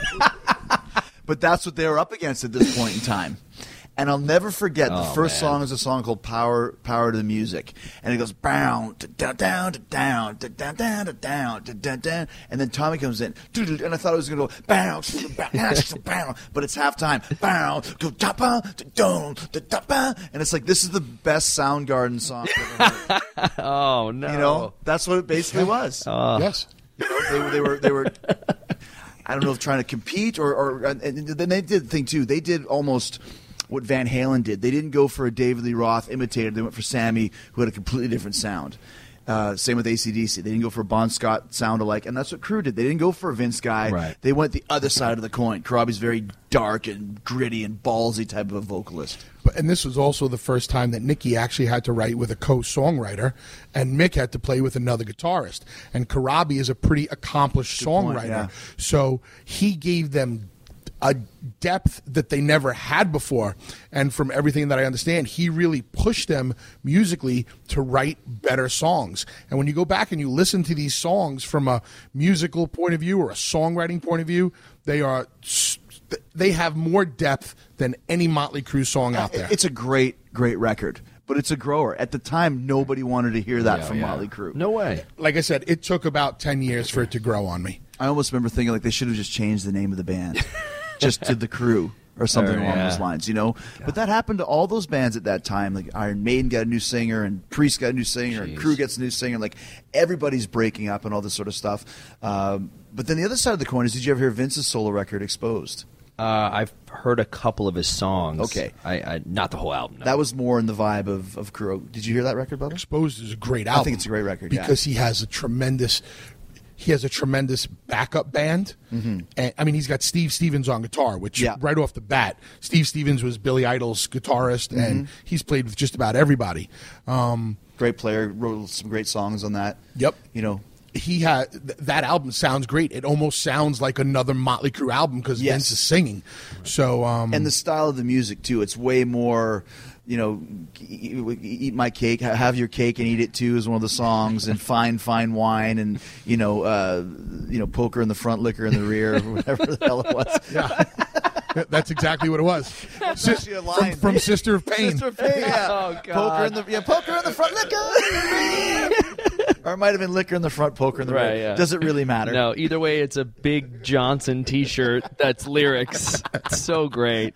But that's what they were up against at this point in time. And I'll never forget the Oh, first man. song is a song called Power Power to the Music. And it goes down, down, down, down, down, down, down, down, down. And then Tommy comes in. And I thought it was going to go bounce, bounce, bounce. But it's halftime. Bounce, go da ba, da da da ba. And it's like, this is the best Soundgarden song I've ever heard. Oh no! You know, that's what it basically was. Yes. You know, they, were- they were they were. I don't know if trying to compete or, or and then they did the thing too. They did almost what Van Halen did. They didn't go for a David Lee Roth imitator. They went for Sammy, who had a completely different sound. Uh, same with A C D C. They didn't go for a Bon Scott sound alike, and that's what Crew did. They didn't go for a Vince guy. Right. They went the other side of the coin. Corabi's very dark and gritty and ballsy type of a vocalist. But, and this was also the first time that Nicky actually had to write with a co-songwriter, and Mick had to play with another guitarist. And Corabi is a pretty accomplished point, songwriter, yeah. so he gave them a depth that they never had before. And from everything that I understand, he really pushed them musically to write better songs. And when you go back and you listen to these songs from a musical point of view or a songwriting point of view, they are th- they have more depth than any Motley Crue song out there. It's a great, great record, but it's a grower. At the time, nobody wanted to hear that Yeah, from yeah. Motley Crue. No way. Like I said, it took about ten years for it to grow on me. I almost remember thinking like they should have just changed the name of the band, just to the Crew or something Oh, along yeah. those lines, you know. But that happened to all those bands at that time. Like Iron Maiden got a new singer, and Priest got a new singer, and Jeez. Crew gets a new singer. Like everybody's breaking up and all this sort of stuff. Um, but then the other side of the coin is, did you ever hear Vince's solo record, Exposed? Uh, I've heard a couple of his songs. Okay. I, I not the whole album. No. That was more in the vibe of, of Crew. Did you hear that record, Bubba? Exposed is a great album. I think it's a great record, yeah. because he has a tremendous, he has a tremendous backup band. Mm-hmm. And I mean, he's got Steve Stevens on guitar, which Yeah. right off the bat, Steve Stevens was Billy Idol's guitarist, Mm-hmm. and he's played with just about everybody. Um, Great player, wrote some great songs on that. Yep. You know, he had th- that album sounds great. It almost sounds like another Motley Crue album because Yes. Vince is singing. So um, and the style of the music too. It's way more, you know, eat, eat my cake, ha- have your cake and eat it too is one of the songs, and fine, fine wine, and you know, uh, you know, poker in the front, liquor in the rear, or whatever the hell it was. yeah, that's exactly what it was. Sis- Actually a from, line. from Sister of Pain. Sister of Pain, yeah. Oh, God. Poker in the yeah, poker in the front, liquor. Or it might have been liquor in the front, poker in the Right, rear. yeah. Does it really matter? No, either way, it's a Big Johnson T-shirt that's lyrics. It's so great.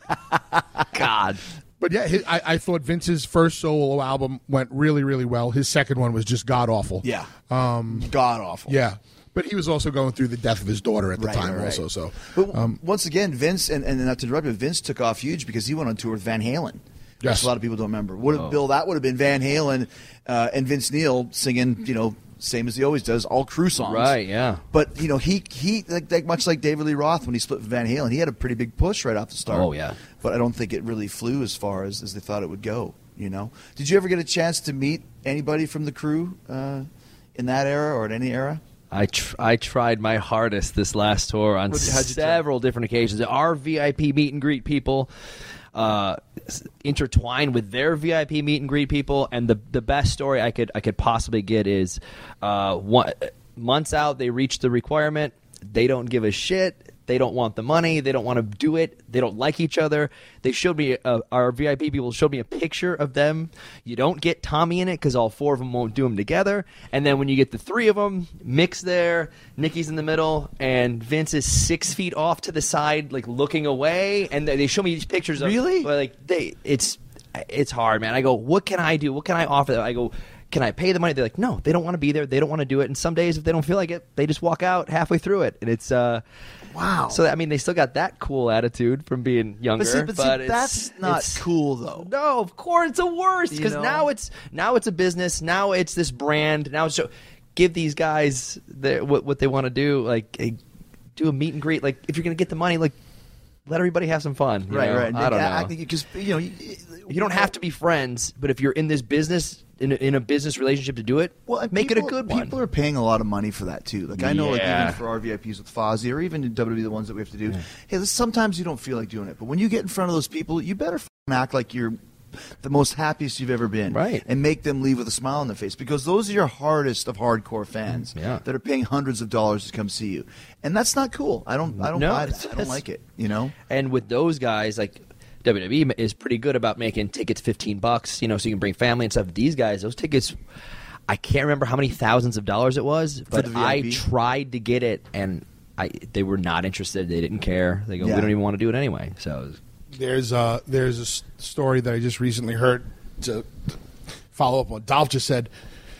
God. But yeah, his, I, I thought Vince's first solo album went really, really well. His second one was just god awful. Yeah. Um, God awful. Yeah. But he was also going through the death of his daughter at the Right, time, right, also. right. So, But um, once again, Vince, and, and not to interrupt you, Vince took off huge because he went on tour with Van Halen. Yes. Which a lot of people don't remember. Would have, Bill, that would have been Van Halen uh, and Vince Neil singing, you know, same as he always does, all Crew songs. Right, yeah. But, you know, he, he like, like much like David Lee Roth when he split with Van Halen, he had a pretty big push right off the start. Oh, yeah. But I don't think it really flew as far as, as they thought it would go, you know. Did you ever get a chance to meet anybody from the Crew uh, in that era or at any era? I tr- I tried my hardest this last tour on What- how'd you try? several different occasions. Our V I P meet and greet people uh, s- intertwined with their V I P meet and greet people, and the the best story I could I could possibly get is uh, one, months out they reach the requirement. They don't give a shit. They don't want the money. They don't want to do it. They don't like each other. They showed me, uh, our V I P people showed me a picture of them. You don't get Tommy in it because all four of them won't do them together. And then when you get the three of them, Mick's there, Nikki's in the middle, and Vince is six feet off to the side, like looking away. And they they show me these pictures of Really? like they. It's it's hard, man. I go, what can I do? What can I offer them? I go, can I pay the money? They're like, no, they don't want to be there. They don't want to do it. And some days, if they don't feel like it, they just walk out halfway through it. And it's uh, Wow. So I mean, they still got that cool attitude from being younger. But see, but see, it's- that's not it's- cool, though. No, of course it's the worst You because know? now it's now it's a business. Now it's this brand. Now it's so give these guys the, what what they want to do. Like hey, do a meet and greet. Like if you're gonna get the money, like let everybody have some fun. you Right, know? right. I don't know. I think because you know, you, You don't have to be friends, but if you're in this business, in a, in a business relationship to do it, Well, and make people, it a good one. People are paying a lot of money for that too. Like I know, like Yeah. even for our V I Ps with Fozzy, or even in W W E, the ones that we have to do. Hey, this, sometimes you don't feel like doing it, but when you get in front of those people, you better f***ing act like you're the most happiest you've ever been, Right. And make them leave with a smile on their face because those are your hardest of hardcore fans Yeah. that are paying hundreds of dollars to come see you, and that's not cool. I don't, I don't No, buy it's- that. I don't that's- like it. You know. And with those guys, like W W E is pretty good about making tickets fifteen bucks, you know, so you can bring family and stuff. These guys, those tickets, I can't remember how many thousands of dollars it was, but the V I P? I tried to get it, and I they were not interested. They didn't care. They go, Yeah. we don't even want to do it anyway. So, it was- there's uh there's a s- story that I just recently heard to follow up on. Dolph just said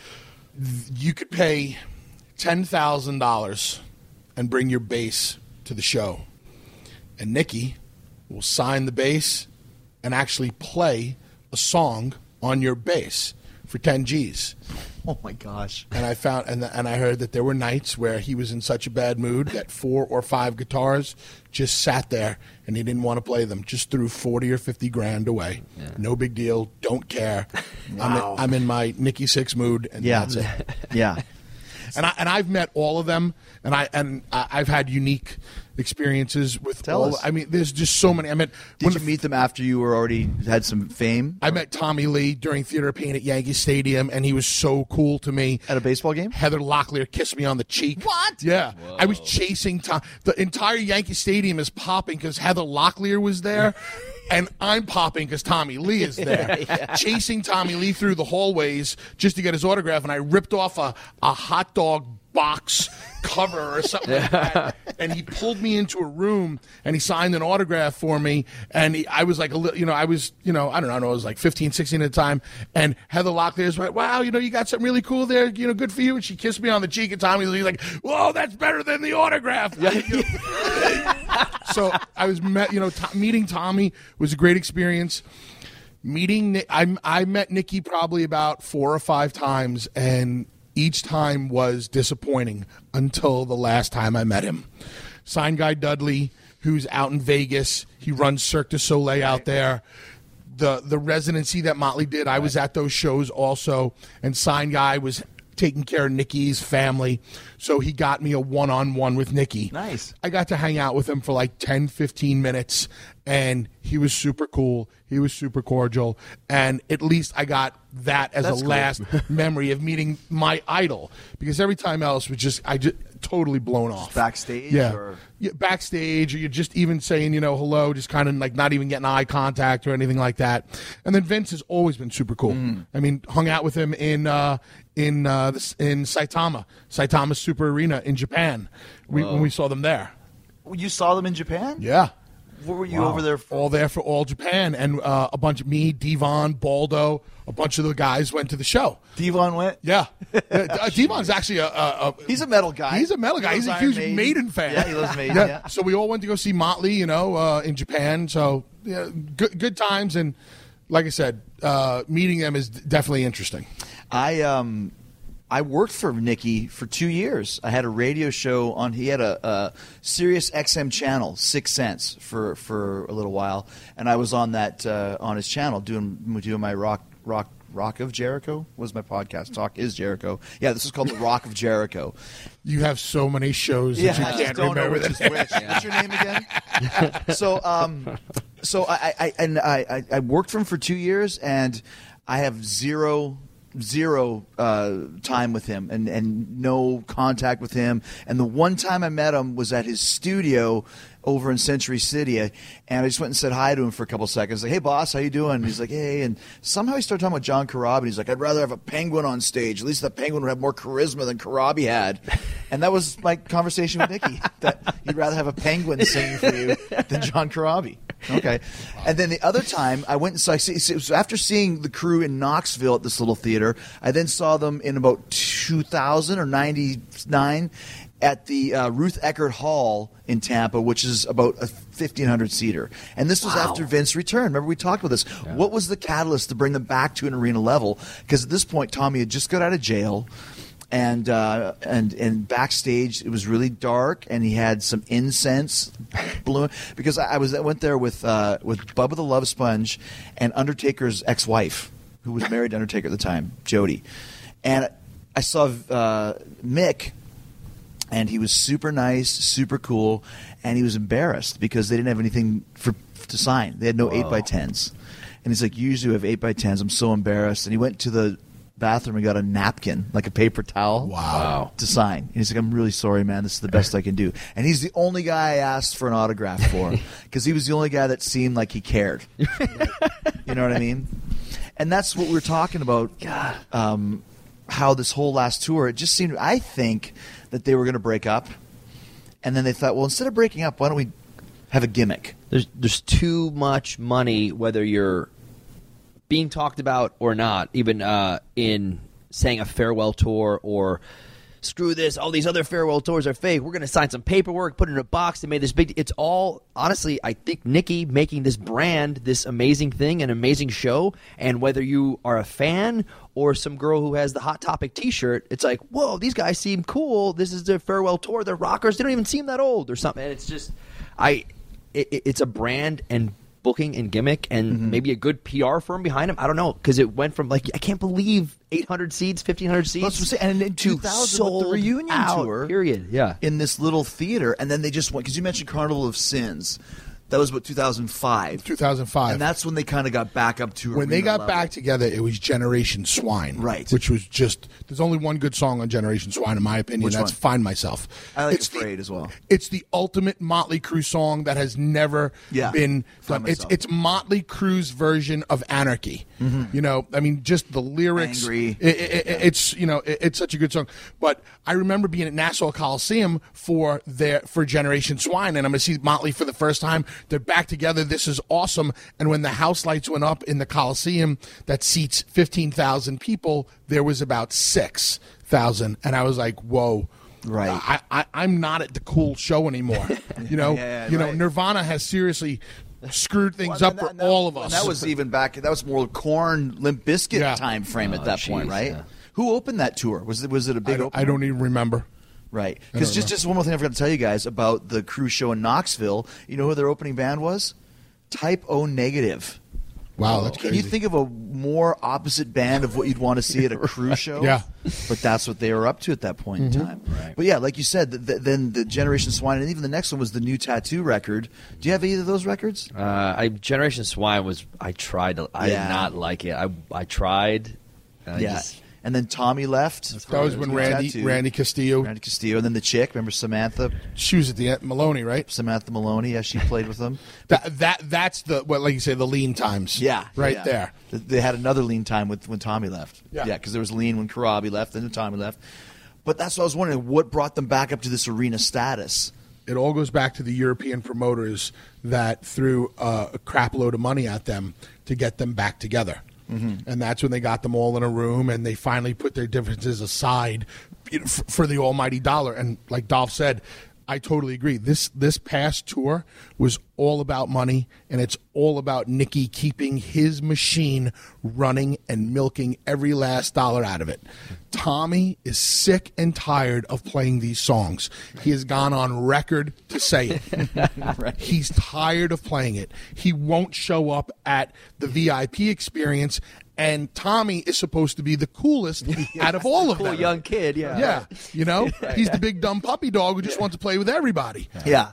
th- you could pay ten thousand dollars and bring your bass to the show, and Nikki will sign the bass and actually play a song on your bass for ten G's. Oh my gosh. And I found and and I heard that there were nights where he was in such a bad mood that four or five guitars just sat there and he didn't want to play them. Just threw forty or fifty grand away. No big deal. Don't care. Wow. I'm, in, I'm in my Nikki Sixx mood, and Yeah. that's it. Yeah. and I and I've met all of them, and I and I- I've had unique experiences with Tell all. us. I mean, there's just so many. I met Did when you the- meet them after you were already had some fame I met Tommy Lee during Theater of Pain at Yankee Stadium, and he was so cool to me. at a baseball game? Heather Locklear kissed me on the cheek. What? Yeah. I was chasing Tom. The entire Yankee Stadium is popping because Heather Locklear was there. And I'm popping because Tommy Lee is there. Chasing Tommy Lee through the hallways just to get his autograph. And I ripped off a, a hot dog box cover or something like that. And he pulled me into a room and he signed an autograph for me. And he, I was like, a little, you know, I was, you know, I don't know, I was like fifteen, sixteen at the time. And Heather Locklear's like, wow, you know, you got something really cool there, you know, good for you. And she kissed me on the cheek, and Tommy Lee's like, whoa, that's better than the autograph. So I was met, you know, to- meeting Tommy was a great experience. Meeting, Ni- I, I met Nikki probably about four or five times, and each time was disappointing until the last time I met him. Sign Guy Dudley, who's out in Vegas, he runs Cirque du Soleil out there. The the residency that Motley did, I was at those shows also, and Sign Guy was taking care of Nikki's family, so he got me a one-on-one with Nikki. Nice. I got to hang out with him for like ten, fifteen minutes, and he was super cool. He was super cordial, and at least I got that as That's a cool. last memory of meeting my idol, because every time else was just, I just totally blown off. Backstage? Yeah. Or? Yeah, backstage, or you're just even saying, you know, hello, just kind of like not even getting eye contact or anything like that. And then Vince has always been super cool. Mm. I mean, hung out with him in uh, in uh, this, in Saitama, Saitama Super Arena in Japan. We, when we saw them there. You saw them in Japan? Yeah. What were you over there for? All there for All Japan, and uh, a bunch of me, Devon, Baldo, a bunch of the guys went to the show. Devon went? Yeah, uh, Devon's actually a, a, a He's a metal guy. He's a metal guy. He He's a loves huge Iron Maiden, fan. Yeah, he loves Maiden. Yeah. Yeah. So we all went to go see Motley, you know, uh, in Japan. So yeah, good, good times, and like I said, uh, meeting them is definitely interesting. I um I worked for Nicky for two years. I had a radio show on. He had a, a Sirius X M channel, Six Sense, for, for a little while, and I was on that uh, on his channel doing doing my rock rock rock of Jericho was my podcast. Talk is Jericho. Yeah, this is called the Rock of Jericho. You have so many shows Yeah, that you I can't just don't know remember. which is that- which. What's your name again? so, um, so I, I and I, I, I worked for him for two years, and I have zero, zero uh, time with him, and and no contact with him. And the one time I met him was at his studio over in Century City, and I just went and said hi to him for a couple seconds. Like, hey, boss, how you doing? And he's like, hey. And somehow he started talking about John Corabi. He's like, I'd rather have a penguin on stage. At least the penguin would have more charisma than Corabi had. And that was my conversation with Nicky, that you'd rather have a penguin singing for you than John Corabi. Okay. And then the other time, I went and saw, it was after seeing the crew in Knoxville at this little theater, I then saw them in about two thousand or ninety-nine at the uh, Ruth Eckerd Hall in Tampa, which is about a fifteen hundred seater. And this was after Vince returned. Remember, we talked about this. What was the catalyst to bring them back to an arena level? Because at this point, Tommy had just got out of jail. And uh, and and backstage, it was really dark, and he had some incense blowing. Because I, I was I went there with uh, with Bubba the Love Sponge and Undertaker's ex-wife, who was married to Undertaker at the time, Jody. And I saw uh, Mick, and he was super nice, super cool, and he was embarrassed because they didn't have anything for to sign. They had no eight by tens, and he's like, "Usually we have eight by tens. I'm so embarrassed." And he went to the bathroom and got a napkin, like a paper towel, Wow. to sign. And he's like, "I'm really sorry, man. This is the best I can do." And he's the only guy I asked for an autograph for, because he was the only guy that seemed like he cared. You know what I mean? And that's what we were talking about. Um, how this whole last tour, it just seemed. I think that they were going to break up, and then they thought, well, instead of breaking up, why don't we have a gimmick? There's there's too much money, whether you're being talked about or not, even uh, in saying a farewell tour or screw this, all these other farewell tours are fake. We're going to sign some paperwork, put it in a box. They made this big. It's all, honestly, I think Nicky making this brand, this amazing thing, an amazing show. And whether you are a fan or some girl who has the Hot Topic T-shirt, it's like, whoa, these guys seem cool. This is their farewell tour. They're rockers. They don't even seem that old or something. And it's just, I, it, it's a brand, and booking and gimmick and Mm-hmm. maybe a good P R firm behind him. I don't know, because it went from like I can't believe eight hundred seats, fifteen hundred seats, That's what I'm saying. And in to two thousand, with sold the reunion out, tour, period. Yeah. in this little theater, and then they just went because you mentioned Carnival of Sins. That was what two thousand five. two thousand five. And that's when they kind of got back up to When they arena got level. back together, it was Generation Swine. Right. Which was just, there's only one good song on Generation Swine, in my opinion. Which That's one? Find Myself. I like It's the- Afraid as well. It's the ultimate Motley Crue song that has never Yeah. been Find done. It's, Myself. it's Motley Crue's version of Anarchy. You know, I mean, just the lyrics. Angry. It, it, it- it's, you know, it, it's such a good song. But I remember being at Nassau Coliseum for their, for Generation Swine, and I'm going to see Motley for the first time. They're back together. This is awesome. And when the house lights went up in the Coliseum that seats fifteen thousand people, there was about six thousand. And I was like, whoa. Right. I, I, I'm not at the cool show anymore. You know, Yeah, you know, right. Nirvana has seriously screwed things Well, up and for that- that- all of and us. That was even back. That was more Korn, Limp Bizkit Yeah. time frame at Oh, that point, jeez, right? yeah. Who opened that tour? Was it was it a I big? don't, opener? I don't even remember. Right. Because don't just know. just one more thing I forgot to tell you guys about the Cruise show in Knoxville. You know who their opening band was? Type O Negative. Wow, that's Can crazy. you think of a more opposite band of what you'd want to see at a cruise show? Yeah. But that's what they were up to at that point in time. Right. But yeah, like you said, th- th- then the Generation Swine, and even the next one was the new Tattoo record. Do you have either of those records? Uh, I Generation Swine was I tried to I Yeah. did not like it. I I tried. and I yeah. just- And then Tommy left. That was when Randy Tattoo. Randy Castillo. Randy Castillo. And then the chick, remember Samantha? She was at the end, Maloney, right? Samantha Maloney, yeah, she played with them. That that that's the what, like you say, the lean times. Yeah, right yeah. there. Th- They had another lean time with when Tommy left. Yeah. yeah, because there was lean when Karabi left, and then Tommy left. But that's what I was wondering. What brought them back up to this arena status? It all goes back to the European promoters that threw uh, a crap load of money at them to get them back together. Mm-hmm. And that's when they got them all in a room and they finally put their differences aside you know, f- for the almighty dollar. And like Dolph said, I totally agree. This this past tour was all about money, and it's all about Nicky keeping his machine running and milking every last dollar out of it. Tommy is sick and tired of playing these songs. He has gone on record to say it. He's tired of playing it. He won't show up at the V I P experience, and Tommy is supposed to be the coolest out of all of cool them. young kid, yeah. Yeah, you know, he's the big dumb puppy dog who just wants to play with everybody. Yeah.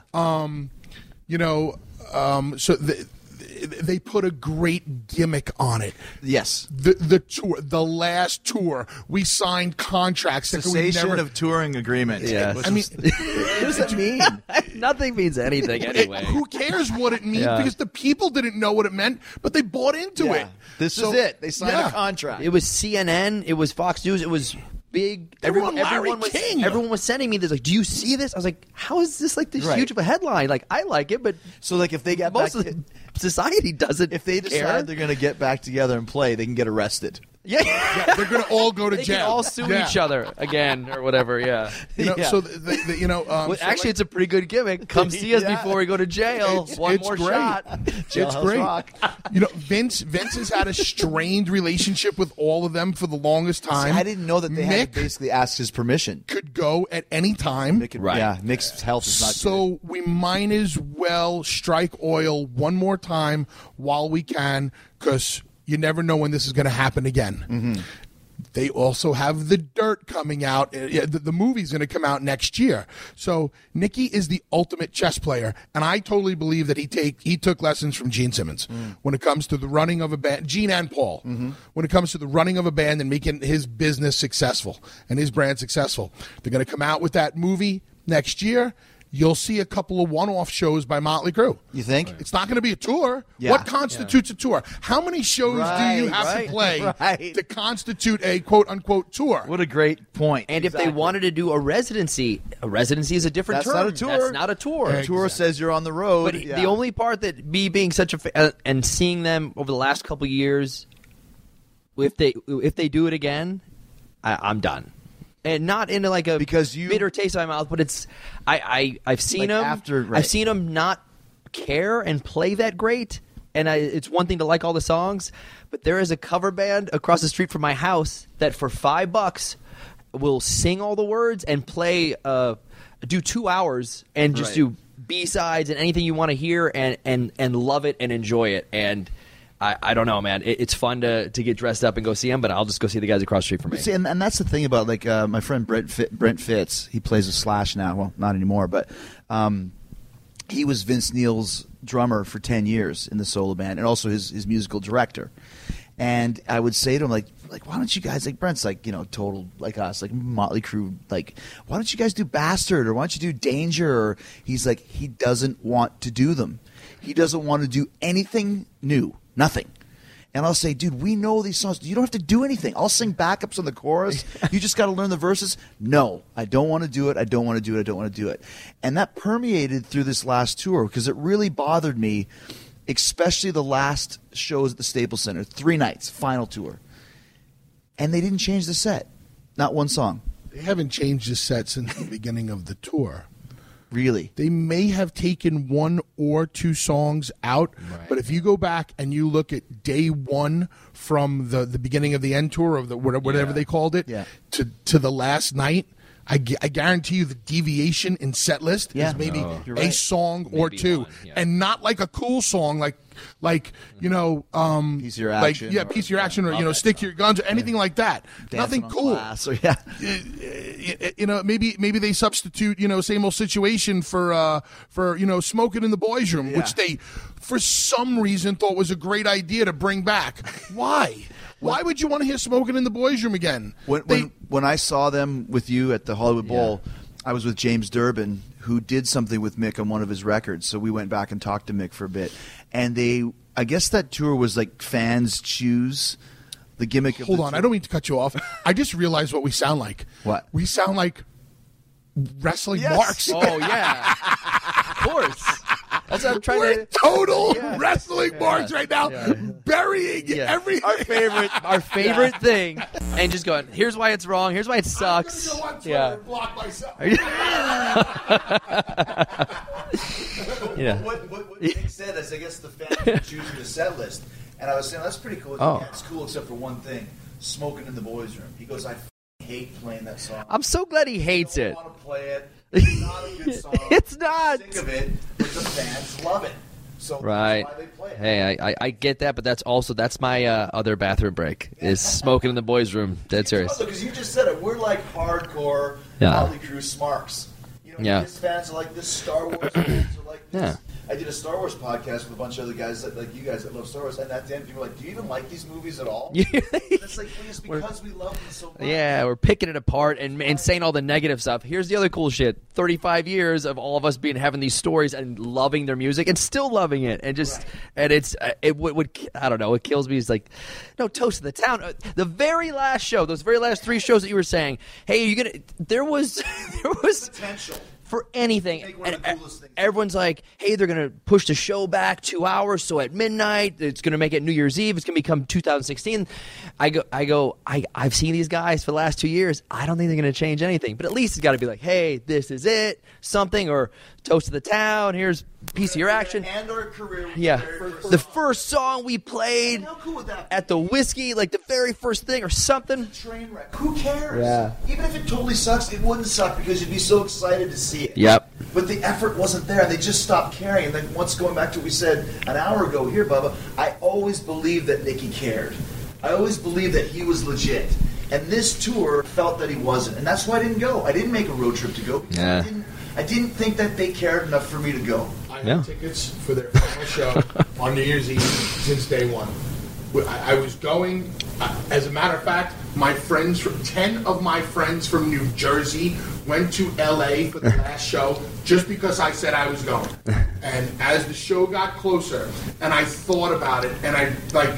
You know, um, so the, they put a great gimmick on it. yes. The the tour, the last tour, we signed contracts that we Cessation never. of touring agreement. Yeah. Which I mean, was- what does that mean? Nothing means anything it- anyway. who cares what it means? Yeah. Because the people didn't know what it meant, but they bought into Yeah. it. This So- is it. They signed yeah. a contract. It was C N N. It was Fox News. It was big. They were on Larry everyone was King. everyone was sending me this. Like, do you see this? I was like, how is this like this Right. huge of a headline? Like, I like it, but So, like, if they get most back, of the society doesn't. if they decide care. they're going to get back together and play, they can get arrested. yeah, Yeah, they're going to all go to they jail. can all sue Yeah. each other again or whatever. Yeah. You know, Yeah. so the, the, the- you know, um, Well, so actually, like- it's a pretty good gimmick. Come see us Yeah. before we go to jail. It's- One it's more great. shot. It's Jailhouse great. Rock. You know, Vince Vince has had a strained relationship with all of them for the longest See, time. I didn't know that they Mick had to basically ask his permission. could go at any time. Mick, Right. Yeah, Mick's health is not good. So we might as well strike oil one more time while we can, because you never know when this is going to happen again. Mm-hmm. They also have The Dirt coming out. Uh, yeah, The, the movie's going to come out next year. So Nicky is the ultimate chess player, and I totally believe that he take he took lessons from Gene Simmons Mm. when it comes to the running of a band. Gene and Paul, Mm-hmm. when it comes to the running of a band and making his business successful and his brand successful. They're going to come out with that movie next year. You'll see a couple of one-off shows by Motley Crue. You think? It's not going to be a tour. Yeah. What constitutes a tour? How many shows do you Right, have right, to play right. to constitute a quote-unquote tour? What a great point. And if they Exactly. wanted to do a residency, a residency is a different That's term. not a tour. That's not a tour. A tour says you're on the road. But yeah. the only part that me being such a fa- uh, and seeing them over the last couple of years, if they if they do it again, I, I'm done. And not into like a Because you- bitter taste in my mouth, but it's I, I I've seen Like them. after- right. I've seen them not care and play that great. And I, it's one thing to like all the songs, but there is a cover band across the street from my house that for five bucks will sing all the words and play, uh, do two hours and just Right. do B-sides and anything you want to hear, and, and, and love it and enjoy it. And I, I don't know, man. It, it's fun to, to get dressed up and go see them, but I'll just go see the guys across the street from me. See, and, and that's the thing about like uh, my friend Brent Fit, Brent Fitz. He plays with Slash now. Well, not anymore, but um, he was Vince Neil's drummer for ten years in the solo band, and also his his musical director. And I would say to him, like, like, why don't you guys, like, Brent's like, you know, total, like us, like Motley Crue, like, why don't you guys do Bastard, or why don't you do Danger? Or he's like, he doesn't want to do them. He doesn't want to do anything new, nothing. And I'll say, dude, we know these songs. You don't have to do anything. I'll sing backups on the chorus. You just got to learn the verses. No, I don't want to do it. I don't want to do it. I don't want to do it. And that permeated through this last tour because it really bothered me, especially the last shows at the Staples Center, three nights, final tour. And they didn't change the set. Not one song. They haven't changed the set since the beginning of the tour. Really? They may have taken one or two songs out, Right. but if you go back and you look at day one from the, the beginning of the end tour, of the whatever Yeah. they called it, Yeah. to, to the last night, I, gu- I guarantee you the deviation in set list Yeah. is maybe No. You're a right. song or Maybe two, one, yeah. and not like a cool song like like you know um Piece of Your like Action yeah or- piece of your action or you Love know that stick to your guns or anything like that. Dancing Nothing on cool. Glass, or, yeah. You know, maybe maybe they substitute, you know, same old situation for uh, for you know, Smoking in the Boys' Room, Yeah. which they, for some reason, thought was a great idea to bring back. Why? Why would you want to hear Smoking in the Boys' Room again? When, They- when, when I saw them with you at the Hollywood Bowl, I was with James Durbin, who did something with Mick on one of his records. So we went back and talked to Mick for a bit. And they, I guess that tour was like fans choose the gimmick of Hold the on, tour. I don't mean to cut you off. I just realized what we sound like. What? We sound like wrestling Yes. marks. Oh, yeah. Of course. That's what I'm trying We're to... total wrestling marks right now, burying Yeah. everything. Our favorite, our favorite thing, and just going. Here's why it's wrong. Here's why it sucks. I'm gonna go on Twitter Yeah, and block myself. yeah. What, what, what Nick said is, I guess the fans were choosing the set list. And I was saying, that's pretty cool. Oh. Yeah, it's cool except for one thing, Smoking in the Boys' Room. He goes, I f- hate playing that song. I'm so glad he hates I it. don't want to play it. It's not a good song. It's not. I'm sick of it, but the fans love it. So Right. that's why they play it. Hey, I, I, I get that, but that's also that's my uh, other bathroom break is smoking in the boys' room. Dead serious. Because you just said it. We're like hardcore Yeah. Motley Crue smarks. You know, Yeah. his fans are like this, Star Wars fans are like this. Yeah. I did a Star Wars podcast with a bunch of other guys that, like you guys that love Star Wars, and at the end people were like, do you even like these movies at all? Yeah. And it's like, well, it's because we love them so much. Yeah, we're picking it apart and, and saying all the negative stuff. Here's the other cool shit. thirty-five years of all of us being having these stories and loving their music and still loving it. And just Right. and it's uh, it would, would I don't know, what kills me is like no Toast of the Town. Uh, The very last show, those very last three shows that you were saying, hey, are you going to there was there was Potential. for anything. Make one of And the e- coolest things. everyone's like, hey, they're going to push the show back two hours, so at midnight, it's going to make it New Year's Eve. It's going to become two thousand sixteen. I go, I go, I, I've seen these guys for the last two years. I don't think they're going to change anything. But at least it's got to be like, hey, this is it, something, or Toast of the Town, here's Piece of Your Action. And our career. was Yeah, the very first the song. first song we played How cool would that be? at the Whiskey, like the very first thing or something. Train wreck. Who cares? Yeah. Even if it totally sucks, it wouldn't suck because you'd be so excited to see it. Yep. But the effort wasn't there. They just stopped caring. And then once going back to what we said an hour ago here, Bubba, I always believed that Nicky cared. I always believed that he was legit. And this tour felt that he wasn't. And that's why I didn't go. I didn't make a road trip to go because Yeah. I, didn't, I didn't think that they cared enough for me to go. I had Yeah. tickets for their final show on New Year's Eve since day one. I, I was going. Uh, as a matter of fact, my friends, from, ten of my friends from New Jersey, went to L A for the last show just because I said I was going. And as the show got closer, and I thought about it, and I like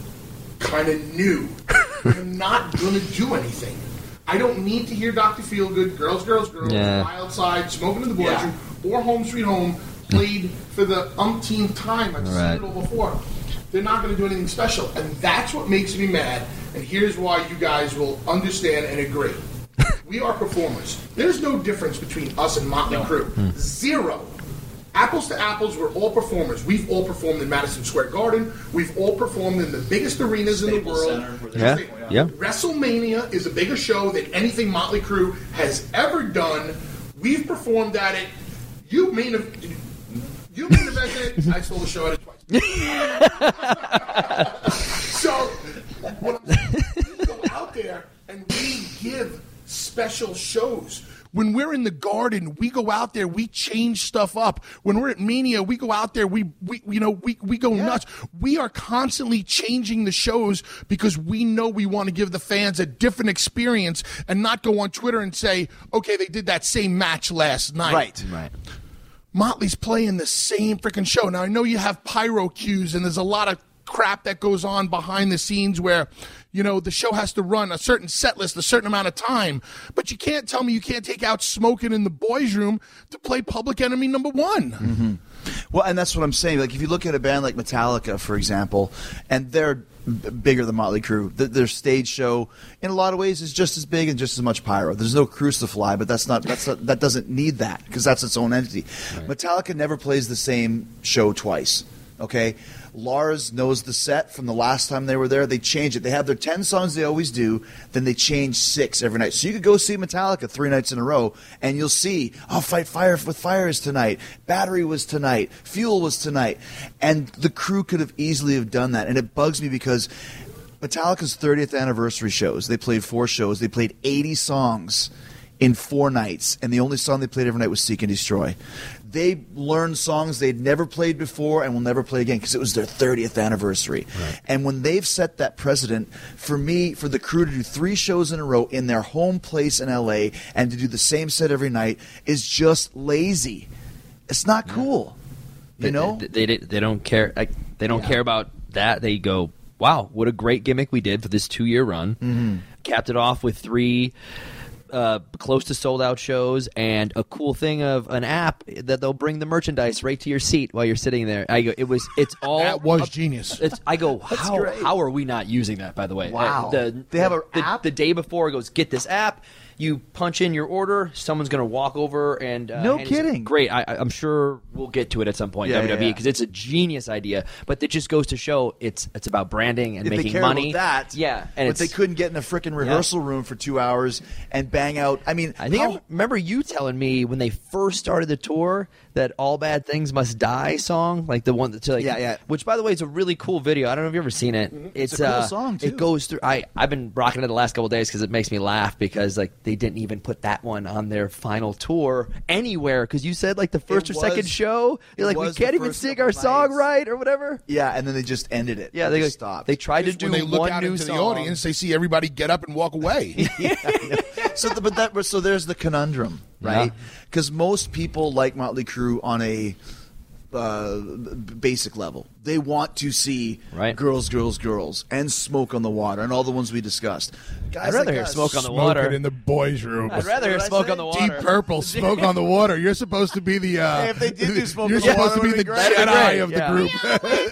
kind of knew I'm not going to do anything. I don't need to hear Doctor Feelgood, Girls, Girls, Girls, Yeah. Wild Side, Smoking in the Boys' Yeah. Room, or Home Sweet Home played for the umpteenth time. I've Right. seen it all before. They're not going to do anything special. And that's what makes me mad. And here's why you guys will understand and agree. We are performers. There's no difference between us and Motley Crue. Zero. Apples to apples, we're all performers. We've all performed in Madison Square Garden. We've all performed in the biggest arenas in the Staples world. Center, where Yeah, they're- yeah. WrestleMania is a bigger show than anything Motley Crue has ever done. We've performed at it. You main ev- you main evented it. I stole the show at it twice. So what I'm saying, we go out there and we give special shows. When we're in the Garden, we go out there, we change stuff up. When we're at Mania, we go out there, we, we you know, we, we go yeah. nuts. We are constantly changing the shows because we know we want to give the fans a different experience and not go on Twitter and say, okay, they did that same match last night. Right, right. Motley's playing the same freaking show. Now, I know you have pyro cues, and there's a lot of crap that goes on behind the scenes where, you know, the show has to run a certain set list a certain amount of time. But you can't tell me you can't take out Smoking in the boys' room to play Public Enemy number one. Mm-hmm. Well, and that's what I'm saying. Like, if you look at a band like Metallica, for example, and they're b- bigger than Motley Crue, th- their stage show, in a lot of ways, is just as big and just as much pyro. There's no Crucify, but that's not that's not, that doesn't need that because that's its own entity. Right. Metallica never plays the same show twice. Okay, Lars knows the set from the last time they were there. They change it. They have their ten songs they always do, then they change six every night. So you could go see Metallica three nights in a row, and you'll see, oh, Fight Fire with Fire is tonight. Battery was tonight. Fuel was tonight. And the crew could have easily have done that. And it bugs me because Metallica's thirtieth anniversary shows, they played four shows. They played eighty songs in four nights, and the only song they played every night was Seek and Destroy. They learned songs they'd never played before and will never play again because it was their thirtieth anniversary. Right. And when they've set that precedent, for me, for the crew to do three shows in a row in their home place in L A and to do the same set every night is just lazy. It's not cool. Yeah. You they, know? They, they, they don't care. Like, they don't yeah. care about that. They go, wow, what a great gimmick we did for this two-year run. Mm-hmm. Capped it off with three... Uh, close to sold out shows and a cool thing of an app that they'll bring the merchandise right to your seat while you're sitting there. I go, it was, it's all that was uh, genius. It's, I go, how how are we not using that? By the way, wow, uh, the, they have an the, app. The day before, it goes, get this app. You punch in your order. Someone's going to walk over and uh, no hand kidding. Great. I, I'm sure we'll get to it at some point. Yeah, W W E yeah, because yeah. it's a genius idea, but it just goes to show it's it's about branding and if making they care money. About that, yeah, and but it's, they couldn't get in a freaking rehearsal yeah. room for two hours and bang out. I mean, I think how, I remember you telling me when they first started the tour that "All Bad Things Must Die" song, like the one that, like, yeah, yeah. which by the way is a really cool video. I don't know if you've ever seen it. Mm-hmm. It's, it's a cool uh, song too. It goes through. I I've been rocking it the last couple of days because it makes me laugh because like they didn't even put that one on their final tour anywhere because you said like the first it or was, second show you're like we can't even sing our song right or whatever. Yeah, and then they just ended it. Yeah, they, they like, stopped. They tried to do when they look one out new into song. the audience, they see everybody get up and walk away. yeah, so, the, but that so there's the conundrum, right? Because yeah. most people like Motley Crue on a uh, basic level. They want to see right. girls, girls, girls, and Smoke on the Water, and all the ones we discussed. Guys I'd rather like hear us, Smoke on the Smoking Water in the boys' room. I'd rather hear Smoke on the Water. Deep Purple, Smoke on the Water. You're supposed to be the. Uh, hey, if they did do Smoke you're on the supposed Water, to be the great. Jedi of yeah. the group.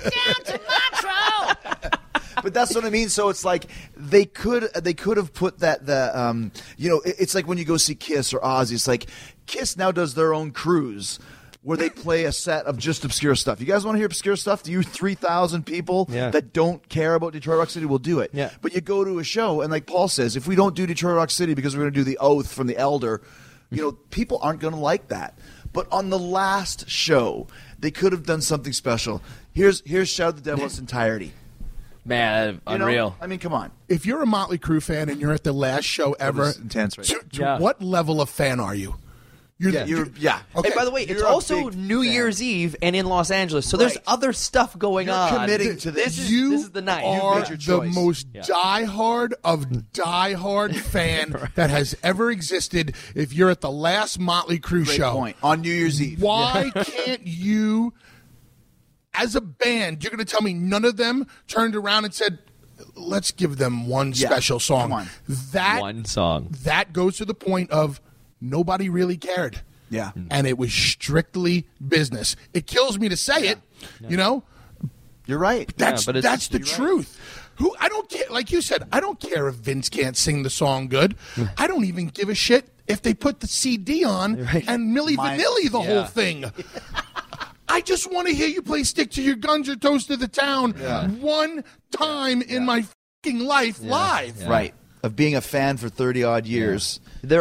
But that's what I mean. So it's like they could they could have put that the um you know it, it's like when you go see Kiss or Ozzy. It's like Kiss now does their own cruise where they play a set of just obscure stuff. You guys want to hear obscure stuff? Do you three thousand people yeah. that don't care about Detroit Rock City will do it? Yeah. But you go to a show and like Paul says, if we don't do Detroit Rock City because we're going to do the Oath from the Elder, you know people aren't going to like that. But on the last show, they could have done something special. Here's here's Shout the Devil in its entirety. Man, You know? unreal. I mean, come on. If you're a Motley Crue fan and you're at the last show ever, was intense, right? to, to Yeah. what level of fan are you? You're, Yeah, you're, yeah. Okay. Hey, by the way, it's You're a also big New fan. Year's Eve and in Los Angeles, so there's Right. other stuff going You're on. committing to this. This is, you this is the night. You've are made your the choice. most Yeah. diehard of diehard fan Right. that has ever existed. If you're at the last Motley Crue Great show, point. On New Year's Eve. why can't you, as a band, you're going to tell me none of them turned around and said, let's give them one Yeah. special song. Come on. That One song. that goes to the point of nobody really cared. Yeah. And it was strictly business. It kills me to say it, you know? You're right. That's but it's- that's the You're right. truth. Who I don't care, like you said, I don't care if Vince can't sing the song good. I don't even give a shit if they put the C D on Right. and Milli Mine- Vanilli the Yeah. whole thing. I just want to hear you play "Stick to Your Guns" or "Toast to the Town" one time in my fucking life live. Yeah. Right. Of being a fan for thirty odd years. There,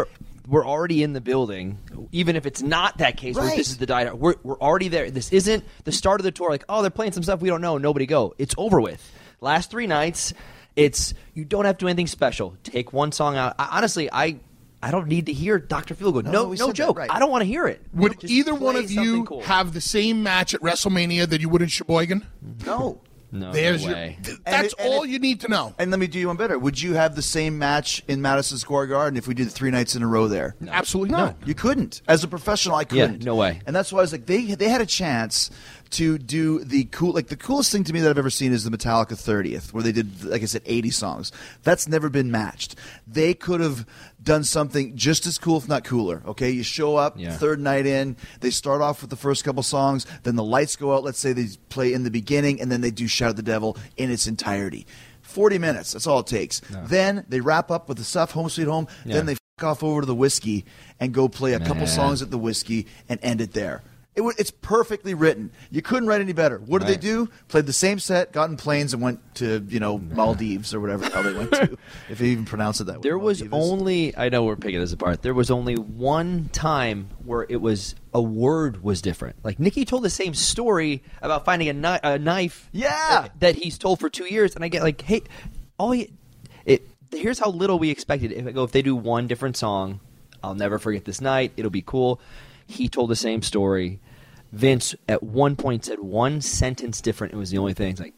we're already in the building, even if it's not that case. Where Right. this is the die. We're we're already there. This isn't the start of the tour. Like, oh, they're playing some stuff we don't know. Nobody go. It's over with. Last three nights, it's you don't have to do anything special. Take one song out. I, honestly, I I don't need to hear Doctor Feelgood. No, No, we no, said that, joke. right. I don't want to hear it. Would Just either one play of something you cool. have the same match at WrestleMania that you would in Sheboygan? No. No, There's no your. way. th- And That's it- and all it- you need to know. And let me do you one better. Would you have the same match in Madison Square Garden if we did three nights in a row there? Absolutely not. You couldn't. As a professional, I couldn't. no way. And that's why I was like, they they had a chance to do the cool, like the coolest thing to me that I've ever seen is the Metallica thirtieth, where they did, like I said, eighty songs. That's never been matched. They could have done something just as cool, if not cooler. Okay, you show up, Yeah. third night in, they start off with the first couple songs, then the lights go out. Let's say they play in the beginning, and then they do Shout at the Devil in its entirety. forty minutes, that's all it takes. Then they wrap up with the stuff, Home Sweet Home. Yeah. Then they f- off over to the Whiskey and go play a couple Man. songs at the Whiskey and end it there. It w- it's perfectly written. You couldn't write any better. What did Right. they do? Played the same set, got in planes, and went to, you know, Maldives or whatever hell they went to, if they even pronounce it that way. There was Maldives. only, I know we're picking this apart, there was only one time where it was, a word was different. Like, Nikki told the same story about finding a, kni- a knife Yeah. that he's told for two years, and I get like, hey, all you, it, here's how little we expected. If I go, if they do one different song, I'll never forget this night, it'll be cool. He told the same story. Vince at one point said one sentence different. It was the only thing. It's like,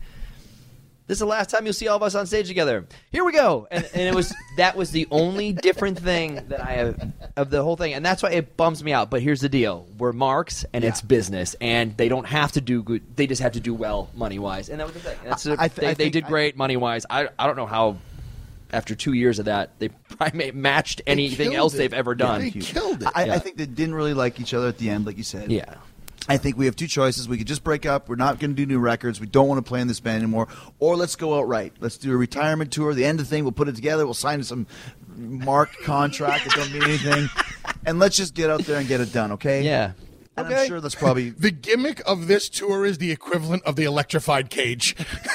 this is the last time you'll see all of us on stage together. Here we go. And, and it was that was the only different thing that I have of the whole thing. And that's why it bums me out. But here's the deal. We're marks and it's business. And they don't have to do good. They just have to do well money-wise. And that was the thing. That's a, I- I th- they, I they think- did great money-wise. I, I don't know how, after two years of that, they probably matched anything killed else it. they've ever done. They killed it. I, Yeah. I think they didn't really like each other at the end, like you said. Yeah. I think we have two choices. We could just break up. We're not going to do new records. We don't want to play in this band anymore. Or let's go outright. Let's do a retirement tour. The end of the thing, we'll put it together. We'll sign some marked contract that don't mean anything. And let's just get out there and get it done, okay? Yeah. And Okay. I'm sure that's probably... The gimmick of this tour is the equivalent of the electrified cage.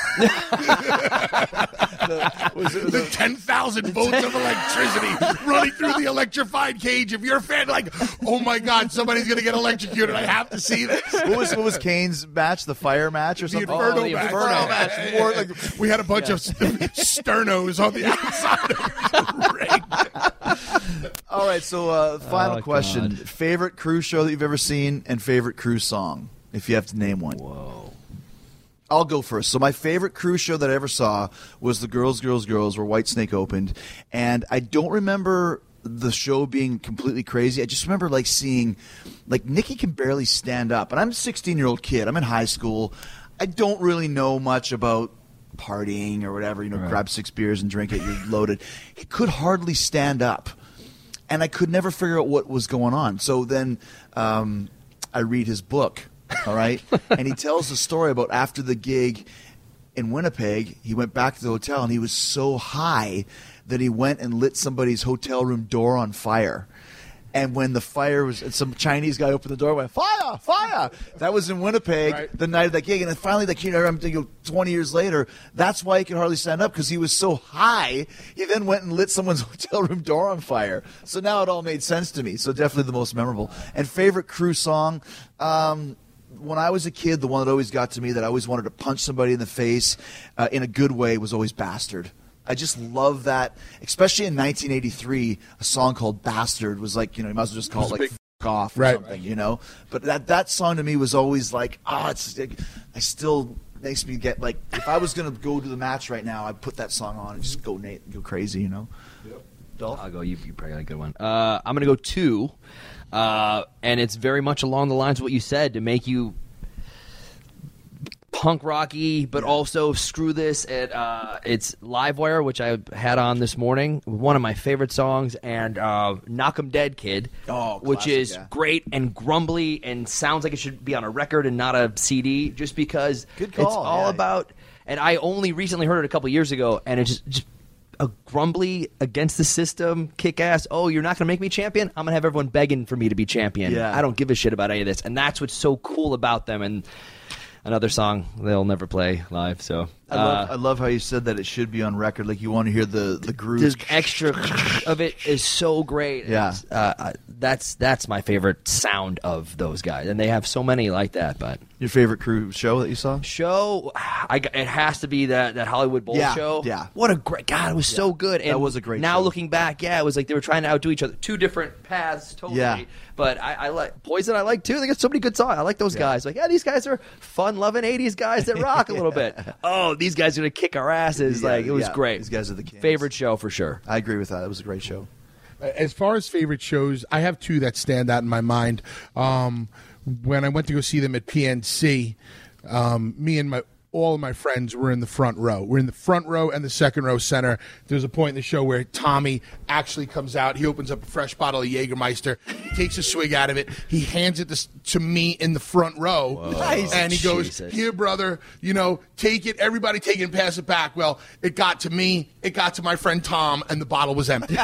the ten thousand volts of electricity running through the electrified cage. If you're a fan, like, oh my God, somebody's going to get electrocuted. I have to see this. What was, what was Kane's match? The fire match or The something? Inferno, the match. Inferno match. War, like, we had a bunch of sternos on the outside of the ring. All right, so uh, final Oh, question. God. Favorite cruise show that you've ever seen and favorite cruise song, if you have to name one. Whoa. I'll go first. So my favorite cruise show that I ever saw was the Girls, Girls, Girls, where Whitesnake opened. And I don't remember the show being completely crazy. I just remember like seeing, like Nikki can barely stand up. And I'm a sixteen-year-old kid. I'm in high school. I don't really know much about partying or whatever. You know, Right. grab six beers and drink it, you're loaded. He could hardly stand up. And I could never figure out what was going on. So then um, I read his book, all right? And he tells the story about after the gig in Winnipeg, he went back to the hotel and he was so high that he went and lit somebody's hotel room door on fire. And when the fire was, and some Chinese guy opened the door and went, fire, fire. That was in Winnipeg Right. the night of that gig. And then finally, like, you know, I'm thinking twenty years later, that's why he could hardly stand up because he was so high. He then went and lit someone's hotel room door on fire. So now it all made sense to me. So definitely the most memorable. And favorite crew song, um, when I was a kid, the one that always got to me that I always wanted to punch somebody in the face uh, in a good way was always Bastard. I just love that, especially in nineteen eighty-three, a song called Bastard was like, you know, you might as well just call it like big- F- off or Right. something, you know? But that that song to me was always like, ah, it's, it, I still makes me get like, if I was going to go to the match right now, I'd put that song on and just go Nate, go crazy, you know? Dolph? I'll go. You, you probably got a good one. Uh, I'm going to go two, uh, and it's very much along the lines of what you said to make you punk rocky, but also screw this. At uh, it's Livewire, which I had on this morning, one of my favorite songs, and uh, Knock 'Em Dead Kid, Oh, which classic, is yeah. great and grumbly and sounds like it should be on a record and not a C D, just because Good call, it's all yeah. about. And I only recently heard it a couple years ago, and it's just. just a grumbly against the system, kick ass. Oh, you're not going to make me champion? I'm going to have everyone begging for me to be champion. Yeah. I don't give a shit about any of this. And that's what's so cool about them. And another song they'll never play live. So I love, uh, I love how you said that it should be on record. Like you want to hear the the grooves. the extra of it is so great. Yeah. It's, uh, uh, that's that's my favorite sound of those guys, and they have so many like that. But Your favorite crew show that you saw? show, I, it has to be that, that Hollywood Bowl Yeah, show. yeah. What a great God! It was so good. And That was a great Now show. looking back, yeah, it was like they were trying to outdo each other. Two different paths, totally. Yeah. But I, I like Poison. I like too. They got so many good songs. I like those guys. Like, yeah, these guys are fun-loving eighties guys that rock a little bit. Oh, these guys are gonna kick our asses. Yeah, like it was yeah. great. These guys are the kings. Favorite show for sure. I agree with that. It was a great show. As far as favorite shows, I have two that stand out in my mind. Um, when I went to go see them at P N C, um, me and my all of my friends were in the front row. We're in the front row and the second row center. There's a point in the show where Tommy actually comes out. He opens up a fresh bottle of Jägermeister. He takes a swig out of it. He hands it to, to me in the front row. Nice. And he goes, Jesus. here, brother, you know, take it. Everybody take it and pass it back. Well, it got to me. It got to my friend Tom, and the bottle was empty.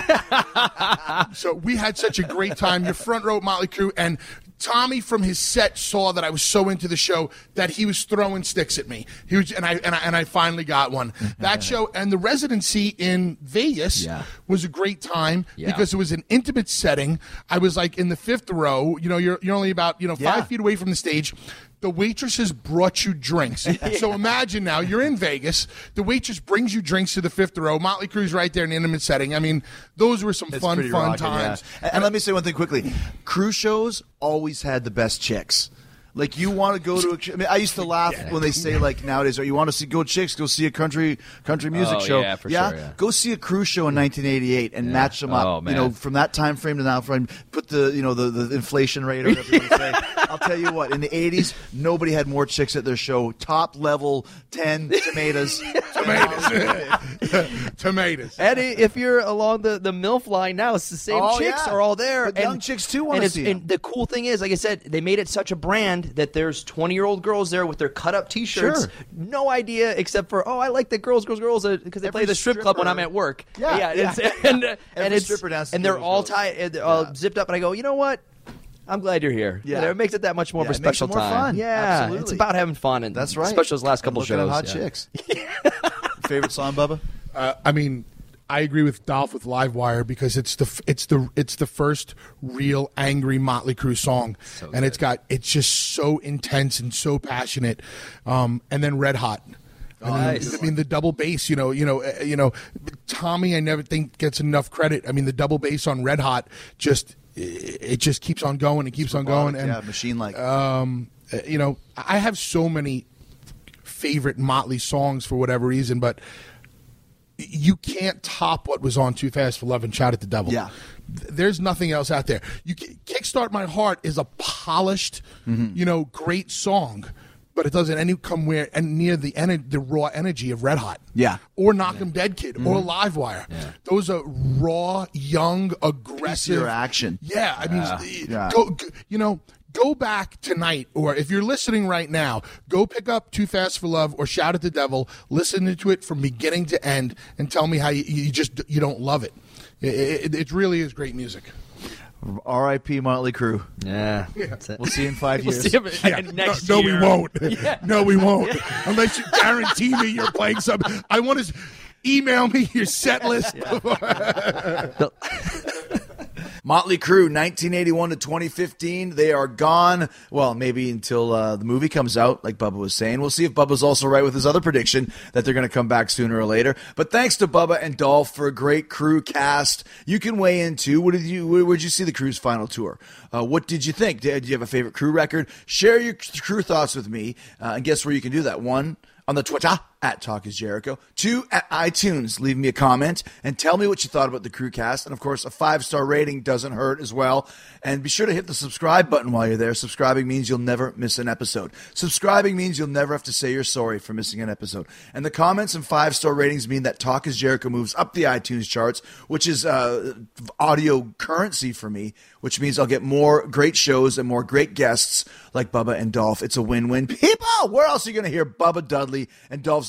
So we had such a great time. Your front row at Motley Crue, and Tommy from his set saw that I was so into the show that he was throwing sticks at me. He was, and I and I, and I finally got one. That show and the residency in Vegas Yeah. was a great time Yeah. because it was an intimate setting. I was like in the fifth row. You know, you're you're only about you know five Yeah. feet away from the stage. The waitresses brought you drinks. So imagine now you're in Vegas. The waitress brings you drinks to the fifth row. Motley Crue's right there in an intimate setting. I mean, those were some It's fun, pretty fun rocking, times. yeah. And, and let me say one thing quickly. Cruise shows always had the best chicks. Like you want to go to a, I mean, I used to laugh when they say like nowadays, "Oh, you want to see go chicks? Go see a country country music Oh, show." yeah, for sure, yeah. Go see a cruise show in nineteen eighty-eight and match them up. Oh, you man. know, from that time frame to now frame. Put the you know the, the inflation rate or whatever you want to say. I'll tell you what. In the eighties, nobody had more chicks at their show. Top level ten tomatoes. Tomatoes. Tomatoes. And i- if you're along the, the MILF line now, it's the same Oh, chicks yeah. are all there. But and young chicks, too, wanna and it's- see 'em. And the cool thing is, like I said, they made it such a brand that there's twenty-year-old girls there with their cut-up T-shirts. Sure. No idea except for, oh, I like the girls, girls, girls, because they Every play the strip club when stripper- I'm at work. Yeah, yeah. yeah. It's, and uh, Every and it's stripper dances and to they're those all girls. tied, uh, all Yeah. zipped up, and I go, you know what? I'm glad you're here. Yeah. You know, it makes it that much more Yeah, of a it makes it special more time. fun. Yeah, Absolutely. it's about having fun, and That's right. especially those last couple And looking shows. at hot yeah. chicks. Favorite song, Bubba? Uh, I mean, I agree with Dolph with Livewire because it's the f- it's the it's the first real angry Motley Crue song, and it's got it's just so intense and so passionate. Um, and then Red Hot. I mean, Nice. I mean the double bass. You know, you know, uh, you know. Tommy, I never think gets enough credit. I mean, the double bass on Red Hot just it just keeps on going and keeps on going. And yeah, machine like. um, uh, you know, I have so many favorite Motley songs for whatever reason, but you can't top what was on Too Fast for Love and Shout at the Devil. Yeah. Th- There's nothing else out there. You ca- Kickstart My Heart is a polished, Mm-hmm. you know, great song, but it doesn't any come where and near the ener- the raw energy of Red Hot. Yeah. Or Knock 'em Dead Kid Mm-hmm. or Livewire. Those are raw, young, aggressive Piecier action. Yeah, I mean, Yeah. Go, go, you know, go back tonight, or if you're listening right now, go pick up Too Fast for Love or Shout at the Devil, listen to it from beginning to end, and tell me how you, you just you don't love it. It, it. it really is great music. R I P Motley Crue. Yeah, that's it. We'll see you in five We'll years. see him next no, year. no, we won't. No, we won't. Unless you guarantee me you're playing some. I want to email me your set list. Motley Crue, nineteen eighty-one to twenty fifteen. They are gone. Well, maybe until uh, the movie comes out, like Bubba was saying. We'll see if Bubba's also right with his other prediction that they're going to come back sooner or later. But thanks to Bubba and Dolph for a great Crue cast. You can weigh in too. What did you? Where did you see the Crue's final tour? Uh, what did you think? Did you have a favorite Crue record? Share your Crue thoughts with me. Uh, and guess where you can do that? One, on the Twitter at Talk is Jericho. Two, at iTunes. Leave me a comment and tell me what you thought about the Crue cast. And of course, a five-star rating doesn't hurt as well. And be sure to hit the subscribe button while you're there. Subscribing means you'll never miss an episode. Subscribing means you'll never have to say you're sorry for missing an episode. And the comments and five-star ratings mean that Talk is Jericho moves up the iTunes charts, which is uh, audio currency for me, which means I'll get more great shows and more great guests like Bubba and Dolph. It's a win-win. People, where else are you going to hear Bubba Dudley and Dolph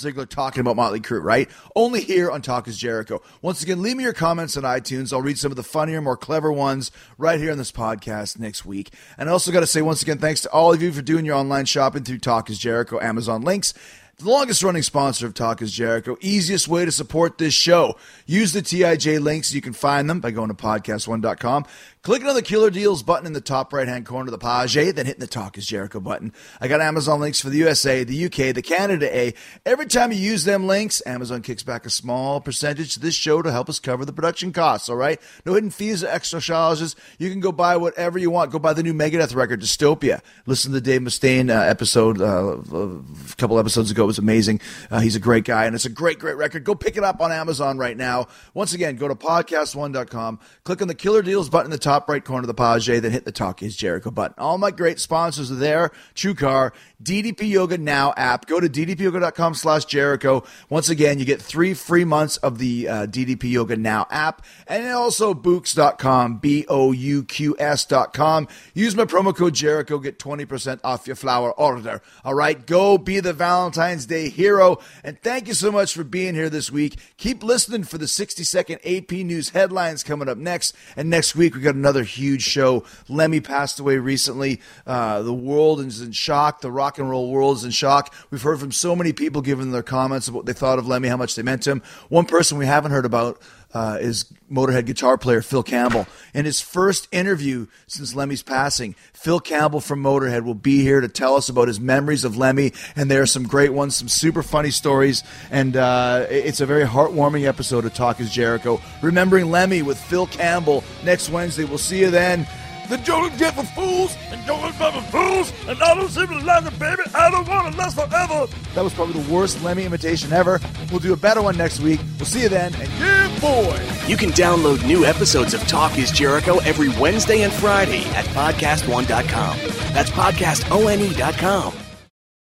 Ziggler talking about Motley Crue, right? Only here on Talk is Jericho. Once again, leave me your comments on iTunes. I'll read some of the funnier, more clever ones right here on this podcast next week. And I also got to say, once again, thanks to all of you for doing your online shopping through Talk is Jericho Amazon links. The longest running sponsor of Talk is Jericho. Easiest way to support this show. Use the T I J links. You can find them by going to podcast one dot com. Clicking on the Killer Deals button in the top right-hand corner of the page, then hitting the Talk is Jericho button. I got Amazon links for the U S A, the U K, the Canada A. Every time you use them links, Amazon kicks back a small percentage to this show to help us cover the production costs, all right? No hidden fees or extra charges. You can go buy whatever you want. Go buy the new Megadeth record, Dystopia. Listen to the Dave Mustaine uh, episode uh, a couple episodes ago. It was amazing. Uh, he's a great guy, and it's a great, great record. Go pick it up on Amazon right now. Once again, go to podcast one dot com. Click on the Killer Deals button in the top right corner of the page, then hit the Talk is Jericho button. All my great sponsors are there. TrueCar, D D P Yoga Now app. Go to d d p yoga dot com slash Jericho. Once again, you get three free months of the uh, D D P Yoga Now app. And also Books dot com, B O U Q S dot com. Use my promo code Jericho. Get twenty percent off your flower order. All right, go be the Valentine's Day hero. And thank you so much for being here this week. Keep listening for the sixty second A P News headlines coming up next. And next week, we got another huge show. Lemmy passed away recently. Uh, the world is in shock. The rock and roll world is in shock. We've heard from so many people giving their comments about what they thought of Lemmy, how much they meant to him. One person we haven't heard about uh, is Motorhead guitar player Phil Campbell. In his first interview since Lemmy's passing, Phil Campbell from Motorhead will be here to tell us about his memories of Lemmy, and there are some great ones, some super funny stories, and uh, it's a very heartwarming episode of Talk is Jericho. Remembering Lemmy with Phil Campbell next Wednesday. We'll see you then. The joke is get for fools, and joke is for fools, and I don't simply like it, baby. I don't want to last forever. That was probably the worst Lemmy imitation ever. We'll do a better one next week. We'll see you then, and yeah, boy! You can download new episodes of Talk is Jericho every Wednesday and Friday at podcast one dot com. That's podcast one dot com.